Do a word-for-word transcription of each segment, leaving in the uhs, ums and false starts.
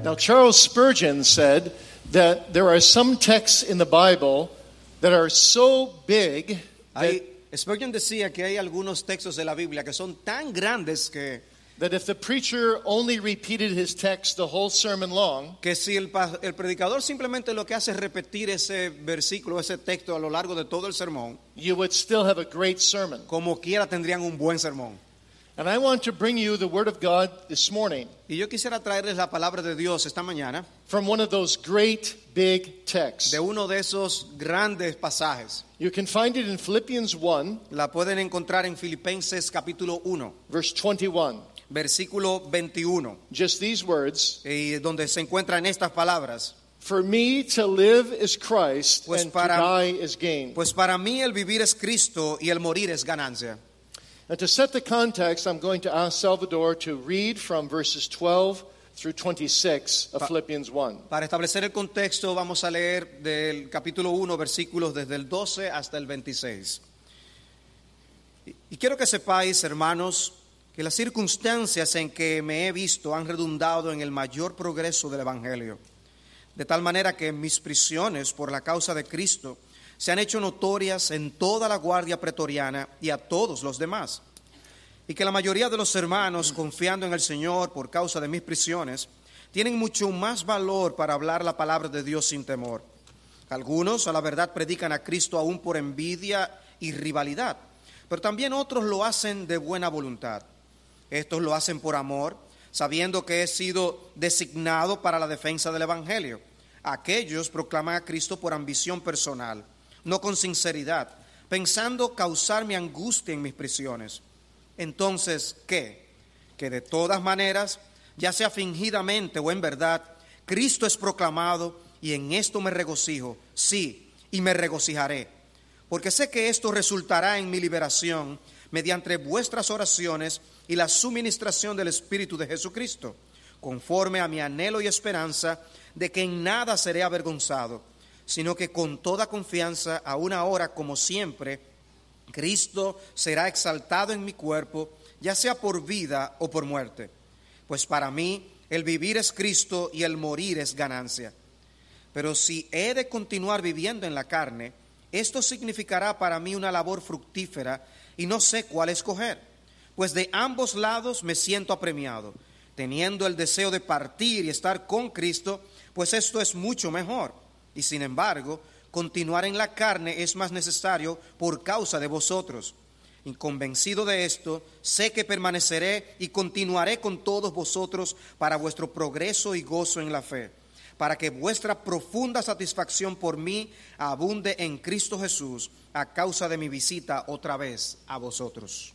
Now, Charles Spurgeon said that there are some texts in the Bible that are so big that, Hay, Spurgeon decía que hay algunos textos de la Biblia que son tan grandes que, that if the preacher only repeated his text the whole sermon long, que si el, pa- el predicador simplemente lo que hace es repetir ese versículo, ese texto a lo largo de todo el sermón, you would still have a great sermon. como quiera tendrían un buen sermón. And I want to bring you the Word of God this morning Y yo quisiera traerles la palabra de Dios esta mañana from one of those great big texts. de uno de esos grandes pasajes. You can find it in Philippians one, La pueden encontrar en Filipenses capítulo uno, verse twenty-one. versículo veintiuno, Just these words: y donde se encuentran estas palabras. For me to live is Christ, Pues and para- to die is gain. Pues para mí el vivir es Cristo y el morir es ganancia. And to set the context, I'm going to ask Salvador to read from verses twelve through twenty-six of Pa- Philippians one. Para establecer el contexto, vamos a leer del capítulo uno, versículos desde el doce hasta el veintiséis. Y, y quiero que sepáis, hermanos, que las circunstancias en que me he visto han redundado en el mayor progreso del Evangelio, de tal manera que mis prisiones por la causa de Cristo se han hecho notorias en toda la guardia pretoriana y a todos los demás, y que la mayoría de los hermanos, confiando en el Señor por causa de mis prisiones, tienen mucho más valor para hablar la palabra de Dios sin temor. Algunos, a la verdad, predican a Cristo aún por envidia y rivalidad, pero también otros lo hacen de buena voluntad. Estos lo hacen por amor, sabiendo que he sido designado para la defensa del Evangelio. Aquellos proclaman a Cristo por ambición personal, no con sinceridad, pensando causarme angustia en mis prisiones. Entonces, ¿qué? Que de todas maneras, ya sea fingidamente o en verdad, Cristo es proclamado y en esto me regocijo, sí, y me regocijaré, porque sé que esto resultará en mi liberación mediante vuestras oraciones y la suministración del Espíritu de Jesucristo, conforme a mi anhelo y esperanza de que en nada seré avergonzado, sino que con toda confianza, aún ahora como siempre, Cristo será exaltado en mi cuerpo, ya sea por vida o por muerte. Pues para mí el vivir es Cristo y el morir es ganancia. Pero si he de continuar viviendo en la carne, esto significará para mí una labor fructífera y no sé cuál escoger, pues de ambos lados me siento apremiado, teniendo el deseo de partir y estar con Cristo, pues esto es mucho mejor. Y sin embargo, continuar en la carne es más necesario por causa de vosotros. Y convencido de esto, sé que permaneceré y continuaré con todos vosotros para vuestro progreso y gozo en la fe, para que vuestra profunda satisfacción por mí abunde en Cristo Jesús a causa de mi visita otra vez a vosotros.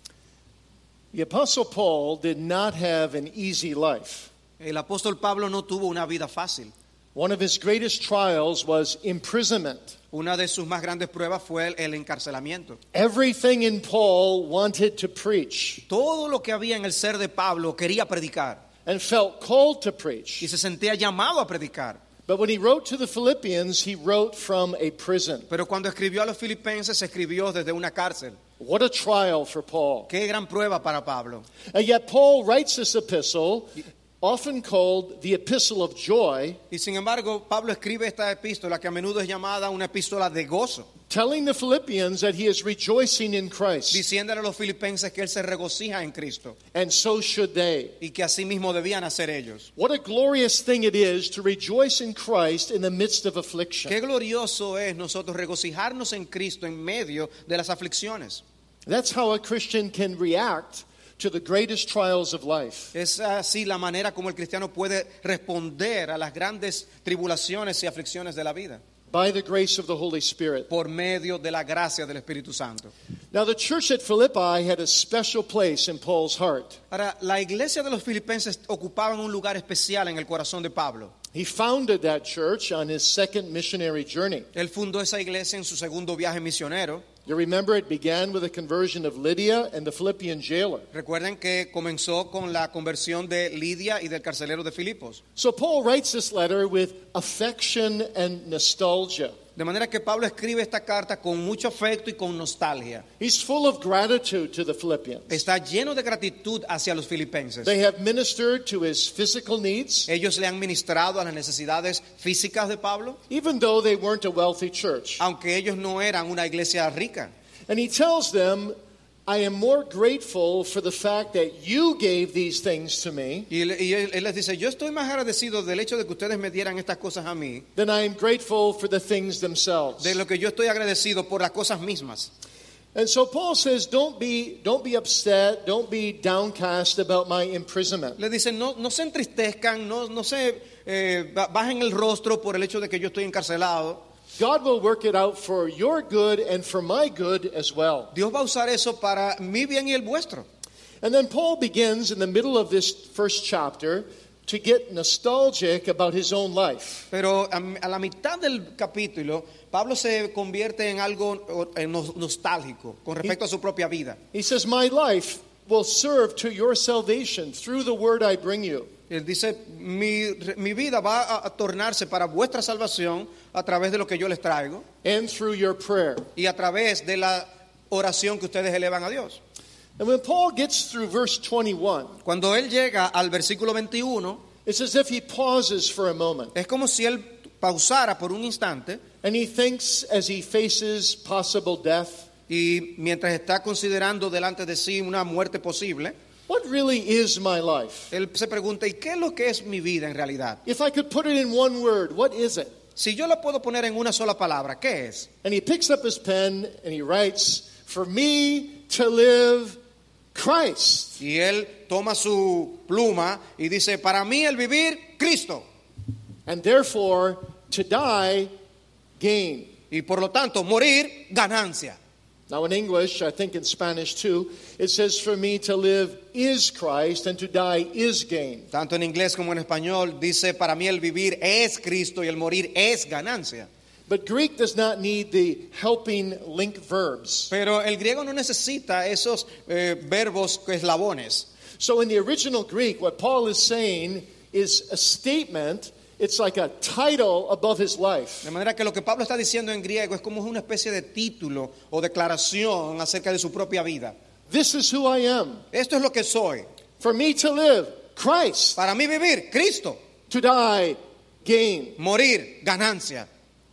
The Apostle Paul did not have an easy life. El apóstol Pablo no tuvo una vida fácil. One of his greatest trials was imprisonment. Una de sus más grandes pruebas fue el, el encarcelamiento. Everything in Paul wanted to preach Todo lo que había en el ser de Pablo quería predicar and felt called to y preach. se sentía llamado a predicar. But when he wrote to the Philippians, he wrote from a prison. Pero cuando escribió a los filipenses, escribió desde una cárcel. What a trial for Paul. Qué gran prueba para Pablo. And yet Paul writes this epistle, often called the Epistle of Joy, Y sin embargo, Pablo escribe esta epístola que a menudo es llamada una epístola de gozo, telling the Philippians that he is rejoicing in Christ, diciéndole a los filipenses que él se regocija en Cristo and so should they. y que así mismo debían hacer ellos. What a glorious thing it is to rejoice in Christ in the midst of affliction. Qué glorioso es nosotros regocijarnos en Cristo en medio de las aflicciones. That's how a Christian can react to the greatest trials of life. Es así la manera como el cristiano puede responder a las grandes tribulaciones y aflicciones de la vida, By the grace of the Holy Spirit. por medio de la gracia del Espíritu Santo. Now, the church at Philippi had a special place in Paul's heart. Ahora, la iglesia de los filipenses ocupaba un lugar especial en el corazón de Pablo. He founded that church on his second missionary journey. Él fundó esa iglesia en su segundo viaje misionero. You remember it began with the conversion of Lydia and the Philippian jailer. Recuerden que comenzó con la conversión de Lidia y del carcelero de Filipos. So Paul writes this letter with affection and nostalgia. De manera que Pablo escribe esta carta con mucho afecto y con nostalgia. He's full of gratitude to the Philippians. Está lleno de gratitud hacia los filipenses. They have ministered to his physical needs, Ellos le han ministrado a las necesidades físicas de Pablo, even though they weren't a wealthy church. aunque ellos no eran una iglesia rica. And he tells them, I am more grateful for the fact that you gave these things to me Y, él, y él, él les dice, yo estoy más agradecido del hecho de que ustedes me dieran estas cosas a mí, than I am grateful for the things themselves. de lo que yo estoy agradecido por las cosas mismas. And so Paul says, don't be, don't be upset, don't be downcast about my imprisonment. Le dicen, no, no se entristezcan, no, no se eh, bajen el rostro por el hecho de que yo estoy encarcelado. God will work it out for your good and for my good as well. Dios va a usar eso para mi bien y el vuestro. And then Paul begins in the middle of this first chapter to get nostalgic about his own life. Pero a, a la mitad del capítulo, Pablo se convierte en algo en nos- nostálgico con respecto a su propia vida. He says, my life will serve to your salvation through the word I bring you. Él dice, mi, mi vida va a, a tornarse para vuestra salvación a través de lo que yo les traigo And through your prayer. y a través de la oración que ustedes elevan a Dios. And when Paul gets through verse twenty-one, Cuando él llega al versículo veintiuno, it's as if he pauses for a moment. es como si él pausara por un instante And he thinks as he faces possible death, y mientras está considerando delante de sí una muerte posible, what really is my life? él se pregunta, ¿y qué es lo que es mi vida en realidad? If I could put it in one word, what is it? Si yo la puedo poner en una sola palabra, ¿qué es? And he picks up his pen and he writes, for me to live Christ. Y él toma su pluma y dice, para mí el vivir, Cristo. And therefore, to die, gain. Y por lo tanto, morir, ganancia. Now in English, I think in Spanish too, it says for me to live is Christ and to die is gain. Tanto en inglés como en español dice, para mí el vivir es Cristo y el morir es ganancia. But Greek does not need the helping link verbs. Pero el griego no necesita esos eh, verbos eslabones. So in the original Greek, what Paul is saying is a statement. It's like a title above his life. De manera que lo que Pablo está diciendo en griego es como una especie de título o declaración acerca de su propia vida. This is who I am. Esto es lo que soy. For me to live, Christ. Para mí vivir, Cristo. To die, gain. Morir, ganancia.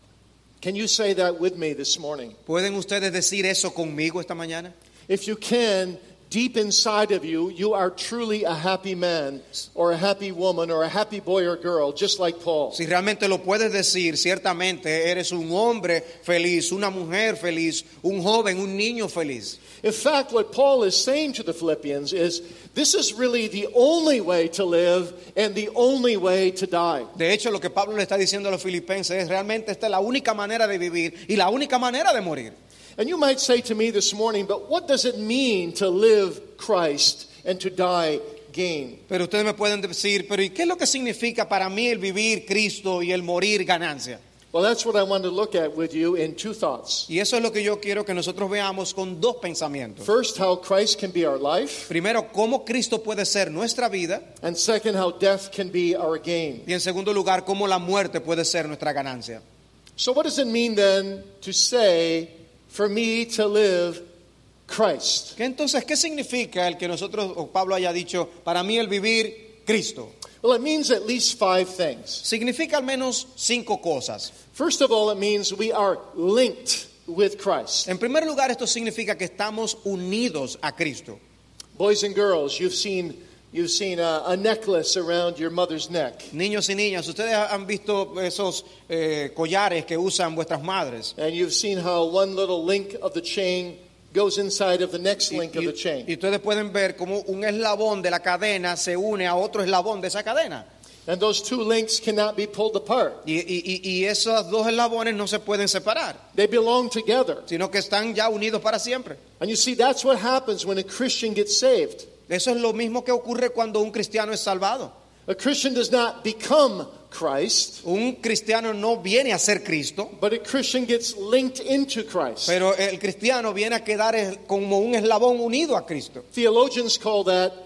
Can you say that with me this morning? ¿Pueden ustedes decir eso conmigo esta mañana? If you can, deep inside of you, you are truly a happy man or a happy woman or a happy boy or girl, just like Paul. Si realmente lo puedes decir, ciertamente eres un hombre feliz, una mujer feliz, un joven, un niño feliz. In fact, what Paul is saying to the Philippians is, this is really the only way to live and the only way to die. De hecho, lo que Pablo le está diciendo a los filipenses es realmente esta es la única manera de vivir y la única manera de morir. And you might say to me this morning, but what does it mean to live Christ and to die gain? Pero ustedes me pueden decir, pero ¿y qué es lo que significa para mí el vivir Cristo y el morir ganancia? Well, that's what I want to look at with you in two thoughts. Y eso es lo que yo quiero que nosotros veamos con dos pensamientos. First, how Christ can be our life, Primero, cómo Cristo puede ser nuestra vida. and second, how death can be our gain. Y en segundo lugar, cómo la muerte puede ser nuestra ganancia. So what does it mean then to say, for me to live Christ? ¿Qué entonces, qué significa el que nosotros, o Pablo haya dicho, para mí el vivir Cristo? Well, it means at least five things. Significa al menos cinco cosas. First of all, it means we are linked with Christ. En primer lugar, esto significa que estamos unidos a Cristo. Boys and girls, you've seen you've seen a, a necklace around your mother's neck, Niños y niñas, ustedes han visto esos eh, collares que usan vuestras madres. and you've seen how one little link of the chain goes inside of the next Y, link of y- the chain. y ustedes pueden ver cómo un eslabón de la cadena se une a otro eslabón de esa cadena. And those two links cannot be pulled apart. Y, y- y- y esos dos eslabones no se pueden separar, They belong together. sino que están ya unidos para siempre. And you see, that's what happens when a Christian gets saved. Eso es lo mismo que ocurre cuando un cristiano es salvado. A Christian does not become Christ, Un cristiano no viene a ser Cristo, but a Christian gets linked into Christ. pero el cristiano viene a quedar es- como un eslabón unido a Cristo. Theologians call that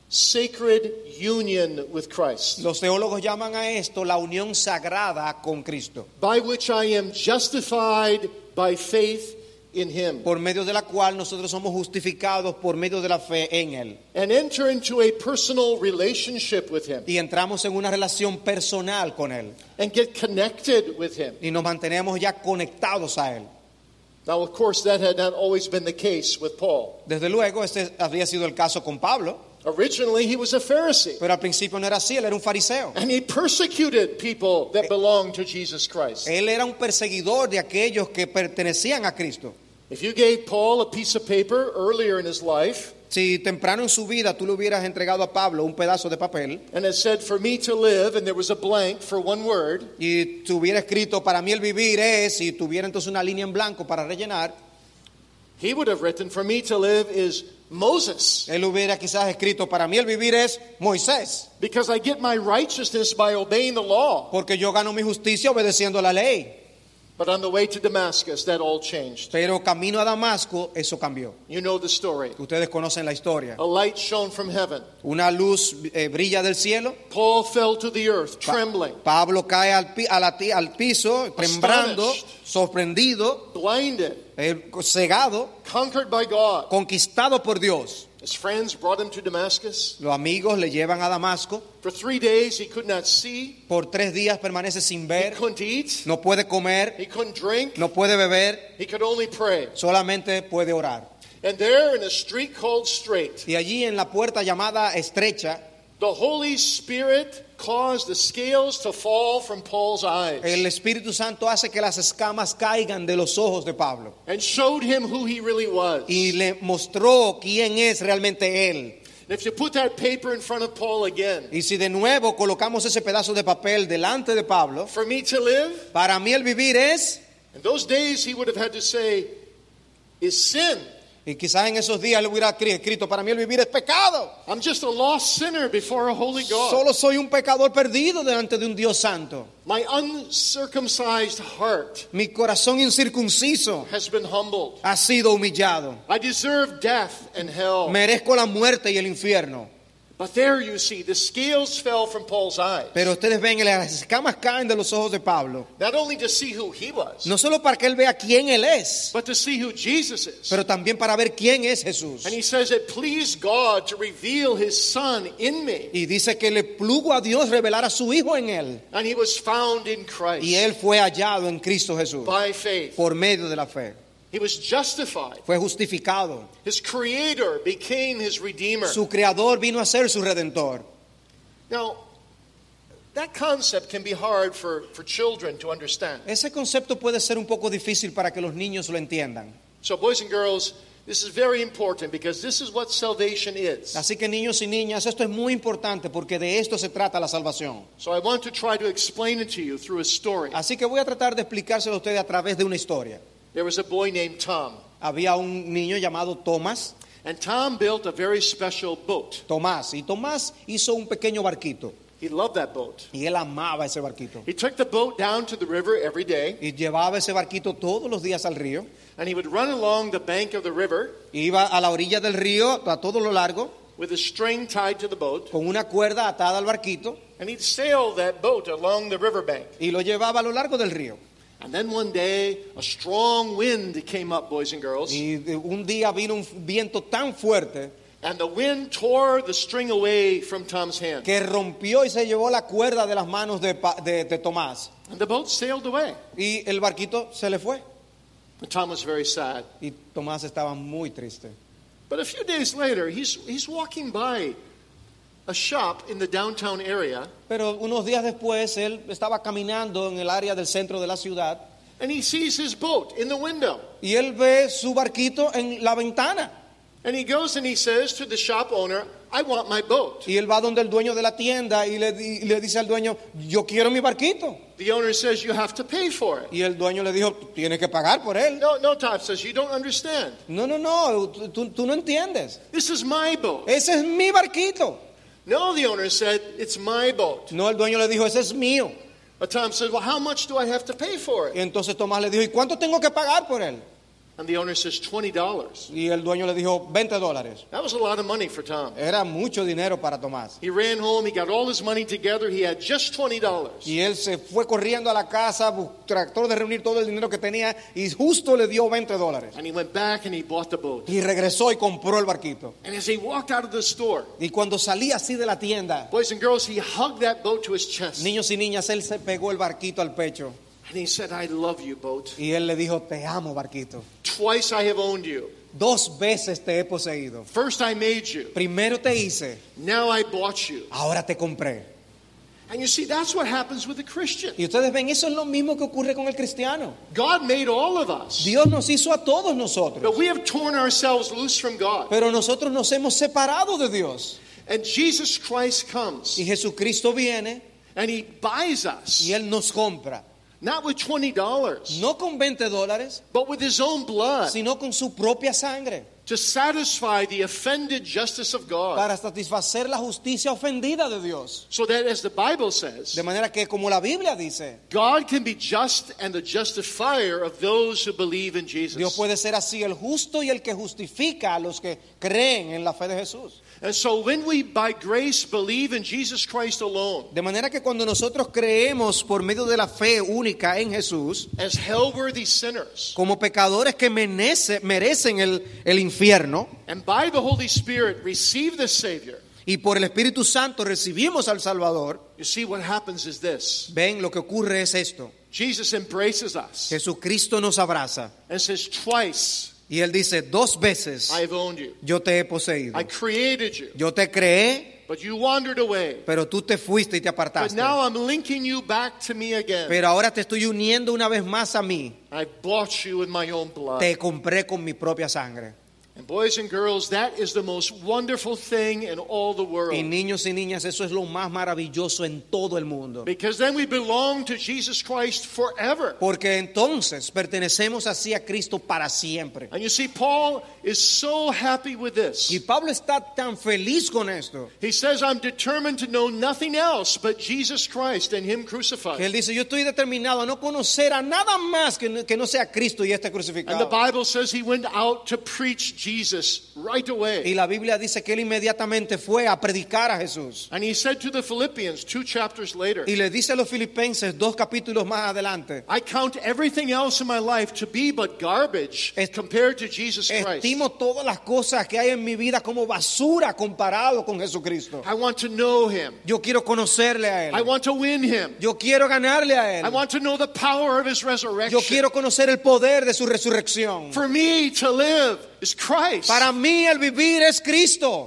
sacred union with Christ, Los teólogos llaman a esto la unión sagrada con Cristo, by which I am justified by faith in him, por medio de la cual nosotros somos justificados por medio de la fe en Él. and enter into a personal relationship with him, Y entramos en una relación personal con Él. and get connected with him. Y nos mantenemos ya conectados a Él. Now, of course, that had not always been the case with Paul. Desde luego, este había sido el caso con Pablo, Originally, he was a Pharisee, pero al principio no era así, él era un fariseo. and he persecuted people that belonged to Jesus Christ. Él era un perseguidor de aquellos que pertenecían a Cristo. If you gave Paul a piece of paper earlier in his life, Si temprano en su vida tú le hubieras entregado a Pablo un pedazo de papel and it said, "For me to live," and there was a blank for one word, y tuviera escrito para mí el vivir es, y tuviera entonces una línea en blanco para rellenar, he would have written, "For me to live is Moses, él hubiera quizás escrito para mí el vivir es Moisés, because I get my righteousness by obeying the law." porque yo gano mi justicia obedeciendo la ley. But on the way to Damascus, that all changed. Pero camino a Damasco eso cambió. You know the story. Ustedes conocen la historia. A light shone from heaven. Una luz eh, brilla del cielo. Paul fell to the earth, trembling, Pablo cae al, pi- a la ti- al piso, temblando, sorprendido, blinded, eh, cegado, conquered by God. conquistado por Dios. His friends brought him to Damascus. Los amigos le llevan a Damasco. For three days, he could not see, Por tres días permanece sin he ver, couldn't eat, no puede comer, he couldn't drink, no puede beber, he could only pray. solamente puede orar. And there in a street called Straight, Y allí en la puerta llamada estrecha, the Holy Spirit caused the scales to fall from Paul's eyes el Espíritu Santo hace que las escamas caigan de los ojos de Pablo. and showed him who he really was. Y le mostró quién es realmente él. And if you put that paper in front of Paul again, Y si de nuevo colocamos ese pedazo de papel delante de Pablo, for me to live, para mí el vivir es, in those days he would have had to say, is sin. y quizás en esos días le hubiera escrito, para mí el vivir es pecado. I'm just a lost sinner before a holy God. Solo soy un pecador perdido delante de un Dios santo. My uncircumcised heart Mi corazón incircunciso has been humbled. ha sido humillado. I deserve death and hell. Merezco la muerte y el infierno. But there you see, the scales fell from Paul's eyes. Pero ustedes ven que las escamas caen de los ojos de Pablo. Not only to see who he was, No solo para que él vea quién él es, but to see who Jesus is. pero también para ver quién es Jesús. And he says it pleased God to reveal his son in me. Y dice que le plugo a Dios revelar a su Hijo en él. And he was found in Christ Y él fue hallado en Cristo Jesús by faith. por medio de la fe. He was justified. Fue justificado. His creator became his redeemer. Su creador vino a ser su redentor. Now, that concept can be hard for, for children to understand. Ese concepto puede ser un poco difícil para que los niños lo entiendan. So, boys and girls, this is very important because this is what salvation is. Así que niños y niñas, esto es muy importante porque de esto se trata la salvación. So, I want to try to explain it to you through a story. Así que voy a tratar de explicárselo a ustedes a través de una historia. There was a boy named Tom, Había un niño llamado Tomás, and Tom built a very special boat. Tomás, y Tomás hizo un pequeño barquito He loved that boat. y él amaba ese barquito. He took the boat down to the river every day, Y llevaba ese barquito todos los días al río. and he would run along the bank of the river Iba a la orilla del río a todo lo largo with a string tied to the boat, con una cuerda atada al barquito and he'd sail that boat along the riverbank. y lo llevaba a lo largo del río. And then one day, a strong wind came up, boys and girls, Y de- un día vino un viento tan fuerte and the wind tore the string away from Tom's hand. que rompió y se llevó la cuerda de las manos de, Pa- de- de Tomás. And the boat sailed away. Y el barquito se le fue. And Tom was very sad. Y Tomás estaba muy triste. But a few days later, he's, he's walking by a shop in the downtown area, Pero unos días después él estaba caminando en el área del centro de la ciudad and he sees his boat in the window. y él ve su barquito en la ventana. And he goes and he says to the shop owner, I want my boat. Y él va donde el dueño de la tienda y le, di- y le dice al dueño, yo quiero mi barquito. The owner says, you have to pay for it. Y el dueño le dijo, tienes que pagar por él. No, no, Tom says, you don't understand. No, no, no, tú, tú- tú no entiendes. This is my boat. Ese es mi barquito. No, the owner said, it's my boat. No, el dueño le dijo, ese es mío. But Tom said, well, how much do I have to pay for Y it? entonces Tomás le dijo, ¿y cuánto tengo que pagar por él? And the owner says twenty dollars. Y el dueño le dijo veinte dólares. That was a lot of money for Tom. Era mucho dinero para Tomás. He ran home, he got all his money together, he had just twenty dollars. Y él se fue corriendo a la casa, trató de reunir todo el dinero que tenía y justo le dio veinte dólares. And he went back and he bought the boat. Y regresó y compró el barquito. And as he walked out of the store, Y cuando salía así de la tienda, boys and girls, he hugged that boat to his chest. niños y niñas, él se pegó el barquito al pecho. And he said, I love you, boat. Y él le dijo, te amo, barquito. Twice I have owned you. Dos veces te he poseído. First I made you. Primero te hice, Now I bought you. ahora te compré. And you see, that's what happens with a Christian. Y ustedes ven, eso es lo mismo que ocurre con el cristiano. God made all of us. Dios nos hizo a todos nosotros, But we have torn ourselves loose from God. pero nosotros nos hemos separado de Dios. And Jesus Christ comes Y Jesucristo viene and he buys us. y Él nos compra. Not with twenty dollars, No con veinte dólares, but with his own blood sino con su propia sangre, to satisfy the offended justice of God. para satisfacer la justicia ofendida de Dios. So that, as the Bible says, De manera que, como la Biblia dice, God can be just and the justifier of those who believe in Dios Jesus. puede ser así el justo y el que justifica a los que creen en la fe de Jesús. And so when we by grace believe in Jesus Christ alone, De manera que cuando nosotros creemos por medio de la fe única en Jesús, as hell-worthy sinners, como pecadores que merece- merecen el, el infierno, and by the Holy Spirit receive the Savior, y por el Espíritu Santo recibimos al Salvador, you see what happens is this. ven, lo que ocurre es esto. Jesus embraces us Jesucristo nos abraza and says, twice y Él dice, dos veces I have owned you. yo te he poseído. I created you, Yo te creé, but you wandered away. pero tú te fuiste y te But apartaste. now I'm linking you back to me again. Pero ahora te estoy uniendo una vez más a mí. I bought you with my own blood. Te compré con mi propia sangre. And boys and girls, that is the most wonderful thing in all the world. Y niños y niñas, eso es lo más maravilloso en todo el mundo. Because then we belong to Jesus Christ forever. Porque entonces pertenecemos así a Cristo para siempre. And you see, Paul is so happy with this. Y Pablo está tan feliz con esto, He says, I'm determined to know nothing else but Jesus Christ and Him que crucified. él dice, yo estoy determinado a no conocer a nada más que no, que no sea Cristo y este And the crucificado. Bible says he went out to preach Jesus right Y away. la Biblia dice que él inmediatamente fue a predicar a Jesús. And he said to the Philippians two chapters later, Y le dice a los filipenses dos capítulos más adelante, I count everything else in my life to be but garbage Est- compared to Jesus Christ. estimo todas las cosas que hay en mi vida como basura comparado con Jesucristo. I want to know Him. Yo quiero conocerle a I él. want to win Him. Yo quiero ganarle a I él. want to know the power of His Yo resurrection. quiero conocer el poder de su resurrección. For me to live is Christ. Para mí el vivir es Cristo.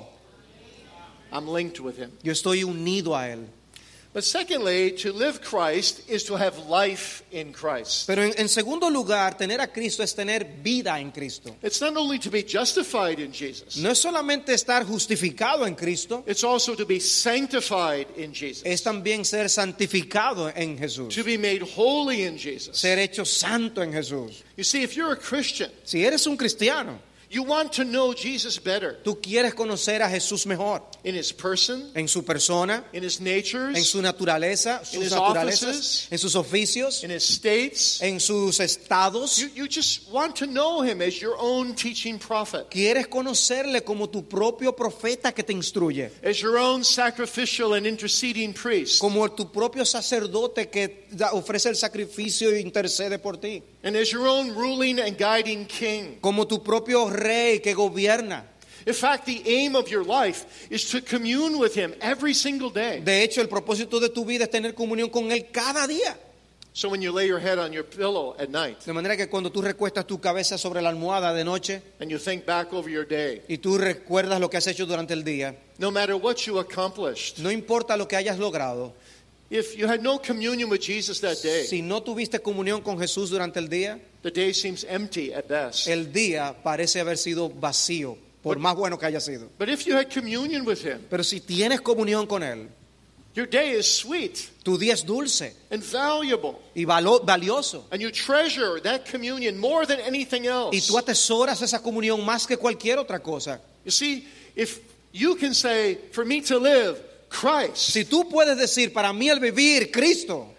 I'm linked with Him. Yo estoy unido a él. But secondly, to live Christ is to have life in Christ. Pero en, en segundo lugar, tener a Cristo es tener vida en Cristo. It's not only to be justified in Jesus, No es solamente estar justificado en Cristo, it's also to be sanctified in Jesus, es también ser santificado en Jesús. to be made holy in Jesus. Ser hecho santo en Jesús. You see, if you're a Christian, Si eres un cristiano, you want to know Jesus better tú quieres conocer a Jesús mejor in His person, en su persona, in His en natures, su naturaleza, In sus his naturalezas, offices, en sus oficios, in His states. en sus estados. You, you just want to know Him as your own teaching prophet, Quieres conocerle como tu propio profeta que te instruye, as your own sacrificial and interceding priest, como tu propio sacerdote que da- ofrece el sacrificio e intercede por ti, and as your own ruling and guiding king. como tu propio rey que gobierna. In fact, the aim of your life is to commune with Him every single day. De hecho, el propósito de tu vida es tener comunión con Él cada día. So when you lay your head on your pillow at night De manera que cuando tú recuestas tu cabeza sobre la almohada de noche and you think back over your day, y tú recuerdas lo que has hecho durante el día, no matter what you accomplished, no importa lo que hayas logrado, if you had no communion with Jesus that day, si no tuviste comunión con Jesús durante el día, the day seems empty at best. el día parece haber sido vacío, por más bueno que haya sido. But if you had communion with Him, Pero si tienes comunión con Él, your day is sweet tu día es dulce and valuable, y valo- valioso. and you treasure that communion more than anything Y else. tú atesoras esa comunión más que cualquier otra cosa. You see, if you can say, for me to live, Christ, Si tú puedes decir, para mí el vivir, Cristo,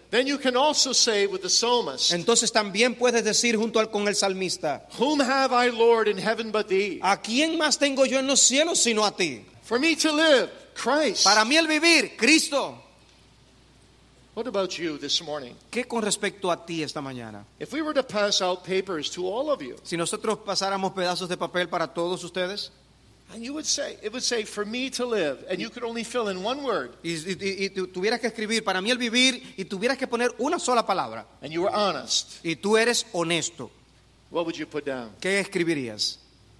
then you can also say with the psalmist, entonces también puedes decir junto al, con el salmista, whom have I, Lord, in heaven but thee? ¿a quién más tengo yo en los cielos sino a ti? For me to live, Christ. Para mí el vivir, Cristo. What about you this morning? ¿Qué con respecto a ti esta mañana? If we were to pass out papers to all of you, Si nosotros pasáramos pedazos de papel para todos ustedes, and you would say, it would say, for me to live, and you could only fill in one word, y, y- y tu- tuvieras que escribir para mí el vivir y tuvieras que poner una sola palabra, and you were honest, y tú eres honesto, what would you put down? ¿qué escribirías?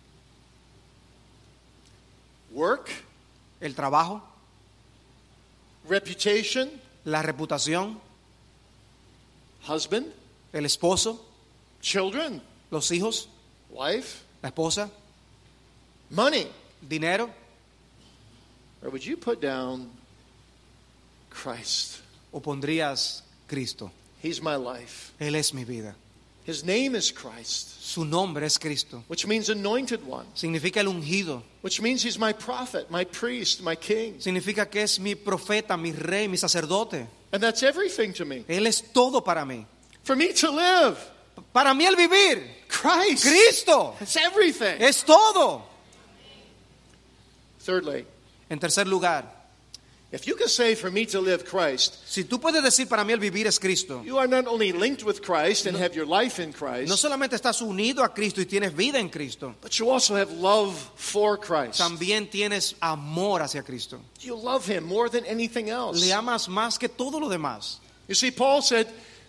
Work, ¿El trabajo? reputation, ¿La reputación? husband, ¿El esposo? children, ¿Los hijos? wife, ¿La esposa? money? ¿Dinero? Or would you put down Christ? ¿O pondrías Cristo? He's my life. Él es mi vida. His name is Christ, Su nombre es Cristo. which means anointed one, Significa el ungido. which means he's my prophet, my priest, my king. Significa que es mi profeta, mi rey, mi sacerdote. And that's everything to me. Él es todo para mí. For me to live, Para mí el vivir, Christ. Cristo, It's everything. es todo. Thirdly, En tercer lugar, if you can say for me to live Christ, si tú puedes decir para mí el vivir es Cristo, you are not only linked with Christ and have your life in no Christ, solamente estás unido a Cristo y tienes vida en Cristo, but you also have love for Christ. también tienes amor hacia Cristo. You love him more than anything else. Le amas más que todo lo demás. You see, Paul said,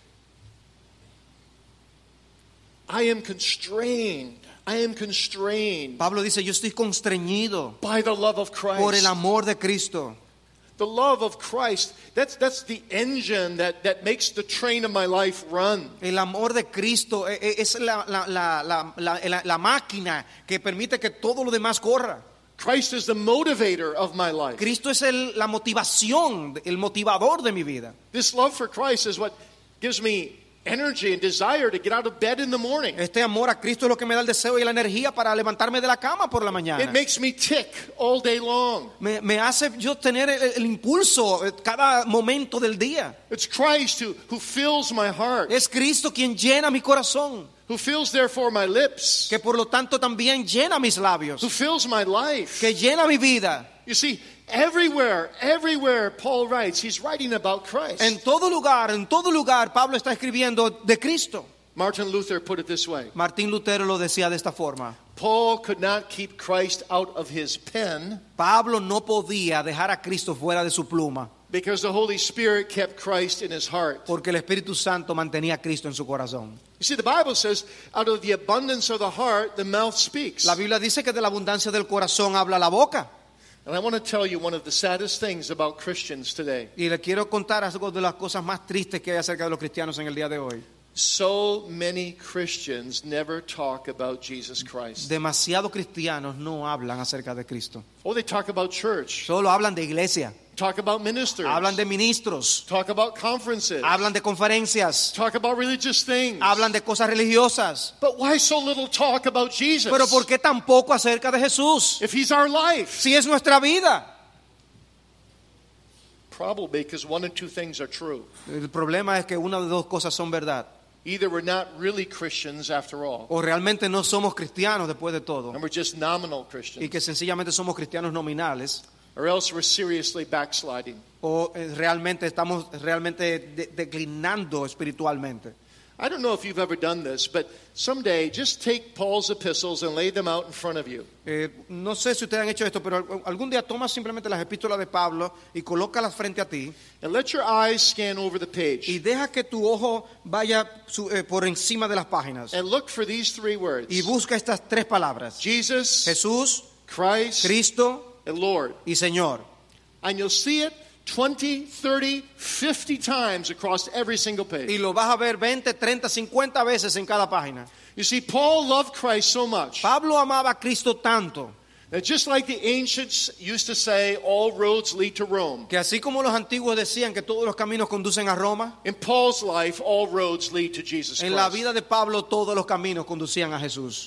I am constrained. I am constrained Pablo dice, yo estoy constreñido by the love of por el Christ. amor de Cristo. The love of Christ, that's, that's the engine that, that makes the train of my life run. El amor de Cristo e- e- es la, la, la, la, la, la- la máquina que permite que todo lo demás corra. Christ is the motivator of my life. Cristo es el- la motivación, el motivador de mi vida. This love for Christ is what gives me energy and desire to get out of bed in the morning. Este amor a Cristo es lo que me da el deseo y la energía para levantarme de la cama por la It mañana. makes me tick all day long. Me, me hace yo tener el, el impulso eh, cada momento del día. It's Christ who, who fills my heart, Es Cristo quien llena mi corazón, who fills therefore my lips, que por lo tanto también llena mis labios, who fills my life. que llena mi vida. You see, everywhere, everywhere Paul writes, he's writing about Christ. En todo lugar, en todo lugar, Pablo está escribiendo de Cristo. Martin Luther put it this way. Martín Lutero lo decía de esta forma. Paul could not keep Christ out of his pen Pablo no podía dejar a Cristo fuera de su pluma, because the Holy Spirit kept Christ in his heart. porque el Espíritu Santo mantenía a Cristo en su corazón. You see, the Bible says, out of the abundance of the heart, the mouth speaks. La Biblia dice que de la abundancia del corazón habla la boca. And I want to tell you one of the saddest things about Christians today. Y le quiero contar algo de las cosas más tristes que hay acerca de los cristianos en el día de hoy. So many Christians never talk about Jesus Christ. Demasiados cristianos no hablan acerca de Cristo. Oh, they talk about church, Solo hablan de iglesia, talk about ministers, hablan de ministros, talk about conferences, hablan de conferencias, talk about religious things. hablan de cosas religiosas. But why so little talk about Jesus? Pero ¿por qué tan poco acerca de Jesús? If he's our life. Si es nuestra vida. Probably because one and two things are true. El problema es que una de dos cosas son verdad. Either we're not really Christians after all, O realmente no somos cristianos después de todo, and we're just nominal y Christians, que sencillamente somos cristianos nominales, or else we're seriously backsliding. o eh, realmente estamos realmente de- declinando espiritualmente. I don't know if you've ever done this, but someday just take Paul's epistles and lay them out in front of you. Eh, no sé si ustedes han hecho esto, pero al- algún día toma simplemente las epístolas de Pablo y colócalas frente a ti And let your eyes scan over the y page deja que tu ojo vaya su- eh, por encima de las páginas and look for these three words: y busca estas tres palabras: Jesus, Jesús, Christ, Cristo and Lord. y Señor. And you'll see it twenty, thirty, fifty times across every single Y page. lo vas a ver veinte, treinta, cincuenta veces en cada página. You see, Paul loved Christ so much Pablo amaba a Cristo tanto that just like the ancients used to say, all roads lead to Rome, que así como los antiguos decían que todos los caminos conducen a Roma, in Paul's life, all roads lead to Jesus en la Christ. vida de Pablo todos los caminos conducían a Jesús.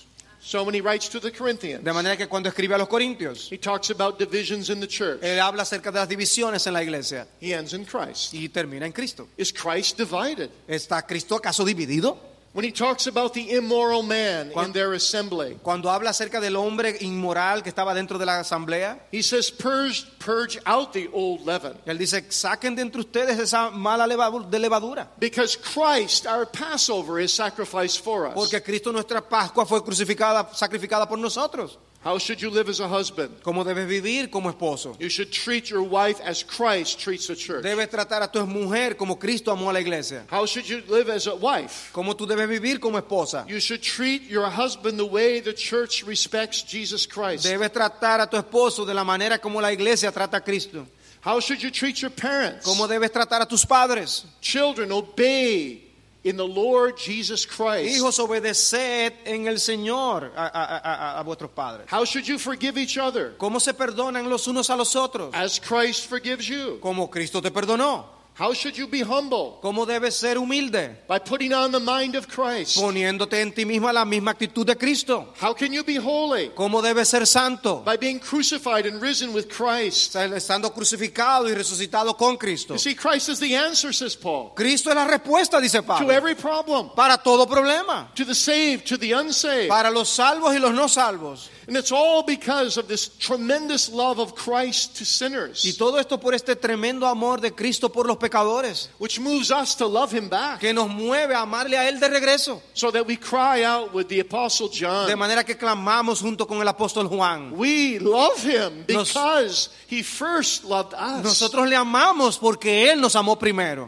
So when he writes to the Corinthians, De manera que cuando escribe a los Corintios, he talks about divisions in the church. él habla acerca de las divisiones en la iglesia He ends in Christ. y termina en Cristo. Is Christ divided? ¿Está Cristo acaso dividido? When he talks about the immoral man Cuan- in their assembly, Cuando habla acerca del hombre inmoral que estaba dentro de la asamblea, he says, purge, purge out the old leaven. él dice, saquen de entre ustedes esa mala leva- de levadura. Because Christ, our Passover, is sacrificed for us. Porque Cristo, nuestra Pascua, fue crucificada, sacrificada por nosotros. How should you live as a husband? ¿Cómo debes vivir como esposo? You should treat your wife as Christ treats the church. Debes tratar a tu mujer como Cristo amó a la iglesia. How should you live as a wife? ¿Cómo tú debes vivir como esposa? You should treat your husband the way the church respects Jesus Christ. Debes tratar a tu esposo de la manera como la iglesia trata a Cristo. How should you treat your parents? ¿Cómo debes tratar a tus padres? Children, obey in the Lord Jesus Christ. Hijos, obedeced en el Señor a, a- a- a- a vuestros padres. How should you forgive each other? ¿Cómo se perdonan los unos a los otros? As Christ forgives you. Como Cristo te perdonó. How should you be humble? ¿Cómo debes ser humilde? By putting on the mind of Christ. Poniéndote en ti misma la misma actitud de Cristo. How can you be holy? ¿Cómo debes ser santo? By being crucified and risen with Christ. Estando crucificado y resucitado con Cristo. You see, Christ is the answer, says Paul, Cristo es la respuesta, dice to Pablo, every problem, para todo problema, to the saved, to the unsaved. para los salvos y los no salvos. And it's all because of this tremendous love of Christ to Y sinners, todo esto por este tremendo amor de Cristo por los pecadores, which moves us to love him back, que nos mueve a amarle a Él de regreso. so that we cry out with the Apostle De John, manera que clamamos junto con el apóstol Juan. we love him Nos- because he first loved us. Nosotros le amamos porque Él nos amó primero.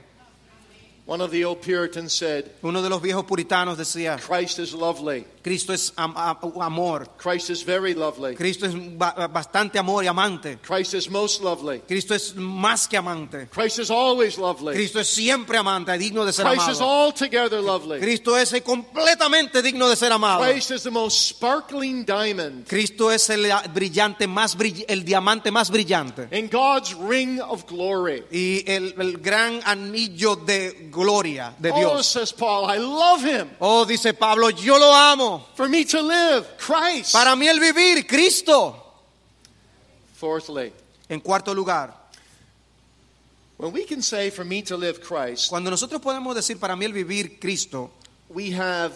One of the old Puritans said, Uno de los viejos puritanos decía, Christ is lovely. Cristo es am- am- amor. Christ is very lovely. Cristo es ba- bastante amor y amante. Christ is most lovely. Cristo es más que amante. Christ is always lovely. Cristo es siempre amante, digno de ser Christ is amado. altogether lovely. Cristo es completamente digno de ser amado. Christ is the most sparkling diamond Cristo es el brillante más brill- el diamante más brillante in God's ring of glory. y el, el gran anillo de gloria de Oh, Dios. says Paul, I love him. Oh, dice Pablo, yo lo amo. For me to live, Christ. Para mí el vivir, Cristo. Fourthly, En cuarto lugar, when we can say, for me to live, Christ, cuando nosotros podemos decir para mí el vivir, Cristo, we have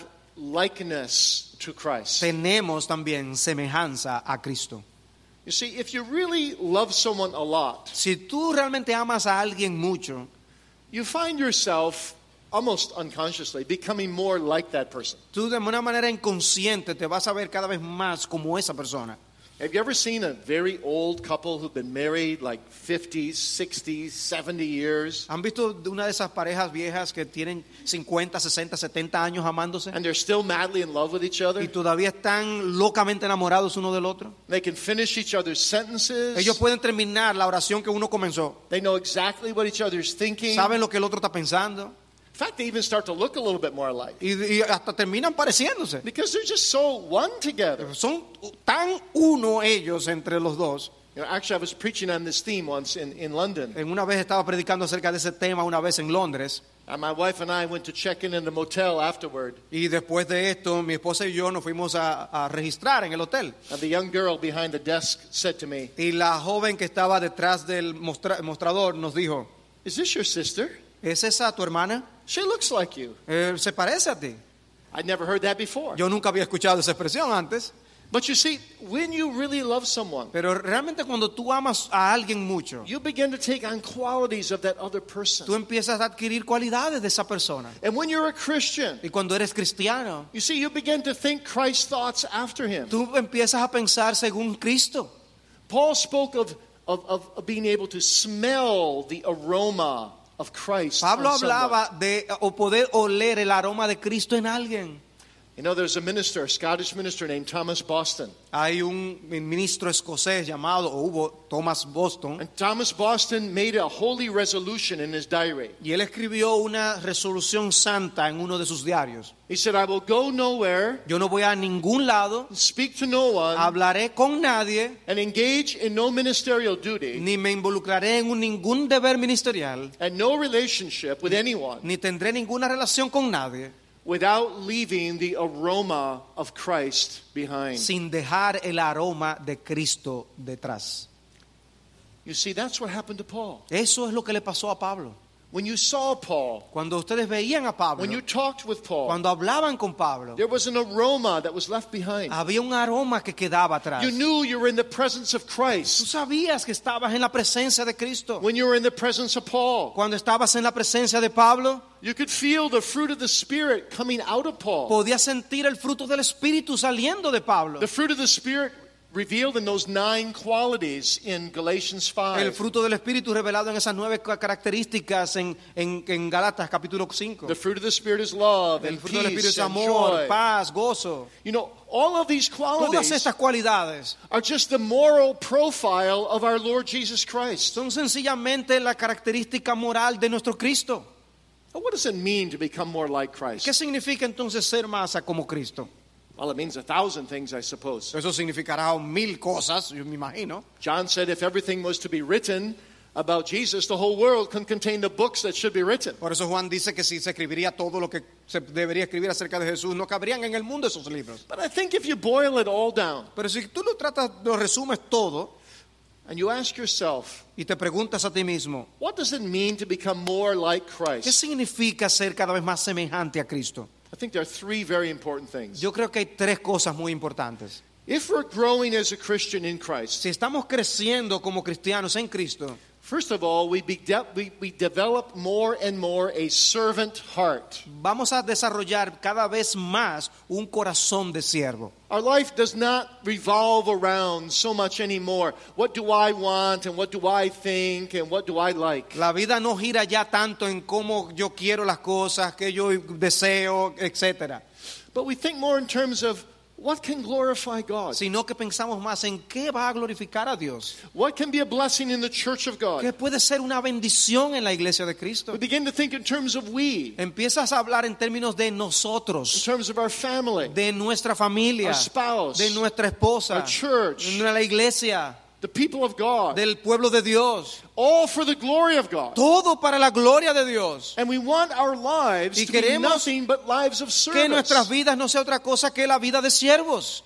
likeness to Christ. tenemos también semejanza a Cristo. You see, if you really love someone a lot, Si tú realmente amas a alguien mucho, you find yourself almost unconsciously becoming more like that person. tú de una manera inconsciente te vas a ver cada vez más como esa persona. Have you ever seen a very old couple who've been married like fifties, sixties, seventy years, ¿Han visto de una de esas parejas viejas que tienen cincuenta, sesenta, setenta años amándose and they're still madly in love with each other? y todavía están locamente enamorados uno del otro? They can finish each other's sentences. Ellos pueden terminar la oración que uno comenzó. They know exactly what each other's thinking. Saben lo que el otro está pensando In fact, they even start to look a little bit more alike y, y hasta terminan pareciéndose. because they're just so one together. Son tan uno ellos entre los dos. You know, actually, I was preaching on this theme once in, in London. En una vez estaba predicando acerca de ese tema una vez en Londres And my wife and I went to check in in the motel afterward. y después de esto mi esposa y yo nos fuimos a, a registrar en el hotel. And the young girl behind the desk said to me, Y la joven que estaba detrás del mostra- mostrador nos dijo, "Is this your sister? ¿es esa tu hermana? She looks like you." Eh, ¿Se parece a ti? I'd never heard that before. Yo nunca había escuchado esa expresión antes. But you see, when you really love someone, Pero realmente cuando tú amas a alguien mucho, you begin to take on qualities of that other person. tú empiezas a adquirir cualidades de esa persona. And when you're a Christian, Y cuando eres cristiano, you see, you begin to think Christ's thoughts after him. tú empiezas a pensar según Cristo. Paul spoke of, of, of, of being able to smell the aroma of Christ. Pablo on someone. hablaba de o poder oler el aroma de Cristo en alguien. You know, there's a minister, a Scottish minister named Thomas Boston. Hay un ministro escocés llamado, o hubo Thomas Boston, And Thomas Boston made a holy resolution in his diary. y él escribió una resolución santa en uno de sus diarios. He said, I will go nowhere, Yo no voy a ningún lado, speak to no one, hablaré con nadie, and engage in no ministerial duty, ni me involucraré en un- ningún deber ministerial, and no relationship with anyone ni tendré ninguna relación con nadie, without leaving the aroma of Christ behind. sin dejar el aroma de Cristo detrás. You see, that's what happened to Paul. Eso es lo que le pasó a Pablo. When you saw Paul, Cuando ustedes veían a Pablo, when you talked with Paul, cuando hablaban con Pablo, there was an aroma that was left behind. había un aroma que quedaba atrás. You knew you were in the presence of Tú Christ sabías que estabas en la presencia de Cristo. when you were in the presence of Paul. Cuando estabas en la presencia de Pablo, You could feel the fruit of the Spirit coming out of Paul. podías sentir el fruto del Espíritu saliendo de Pablo. The fruit of the Spirit revealed in those nine qualities in Galatians El five. fruto del Espíritu revelado en esas nueve ca- características en, en, en Galatas capítulo cinco. The fruit of the Spirit is love El and fruto del Espíritu peace es and amor, joy. paz, gozo. You know, all of these Todas qualities estas cualidades are just the moral profile of our Lord Jesus Christ. son sencillamente la característica moral de nuestro Cristo. But what does it mean to become more like Christ? ¿Qué significa entonces ser más como Cristo? Well, it means a thousand things, I suppose. Eso significará mil cosas, yo me imagino. John said if everything was to be written about Jesus, the whole world can contain the books that should be written. Por eso Juan dice que si se escribiría todo lo que se debería escribir acerca de Jesús, no cabrían en el mundo esos libros. But I think if you boil it all down Pero si tú lo tratas, lo resumes todo and you ask yourself, y te preguntas a ti mismo, what does it mean to become more like ¿qué Christ? significa ser cada vez más semejante a Cristo? I think there are three very important things. Yo creo que hay tres cosas muy importantes. If we're growing as a Christian in Christ, Si estamos creciendo como cristianos en Cristo, first of all, we, be de- we, we develop more and more a servant heart. vamos a desarrollar cada vez más un corazón de siervo. Our life does not revolve around so much anymore. What do I want and what do I think and what do I like? La vida no gira ya tanto en cómo yo quiero las cosas, que yo deseo, etcétera, But we think more in terms of what can glorify God? sino que pensamos más en qué va a glorificar a Dios, What can be a blessing in the church of God? qué puede ser una bendición en la iglesia de Cristo. We begin to think in terms of we, Empiezas a hablar en términos de in nosotros, terms of our family, de nuestra familia, our spouse, de nuestra esposa, our church, de la iglesia, the people of God, del pueblo de Dios, all for the glory of God. todo para la gloria de Dios. And we want our lives Y to be queremos nothing but lives of Que nuestras service. vidas no sea otra cosa que la vida de siervos.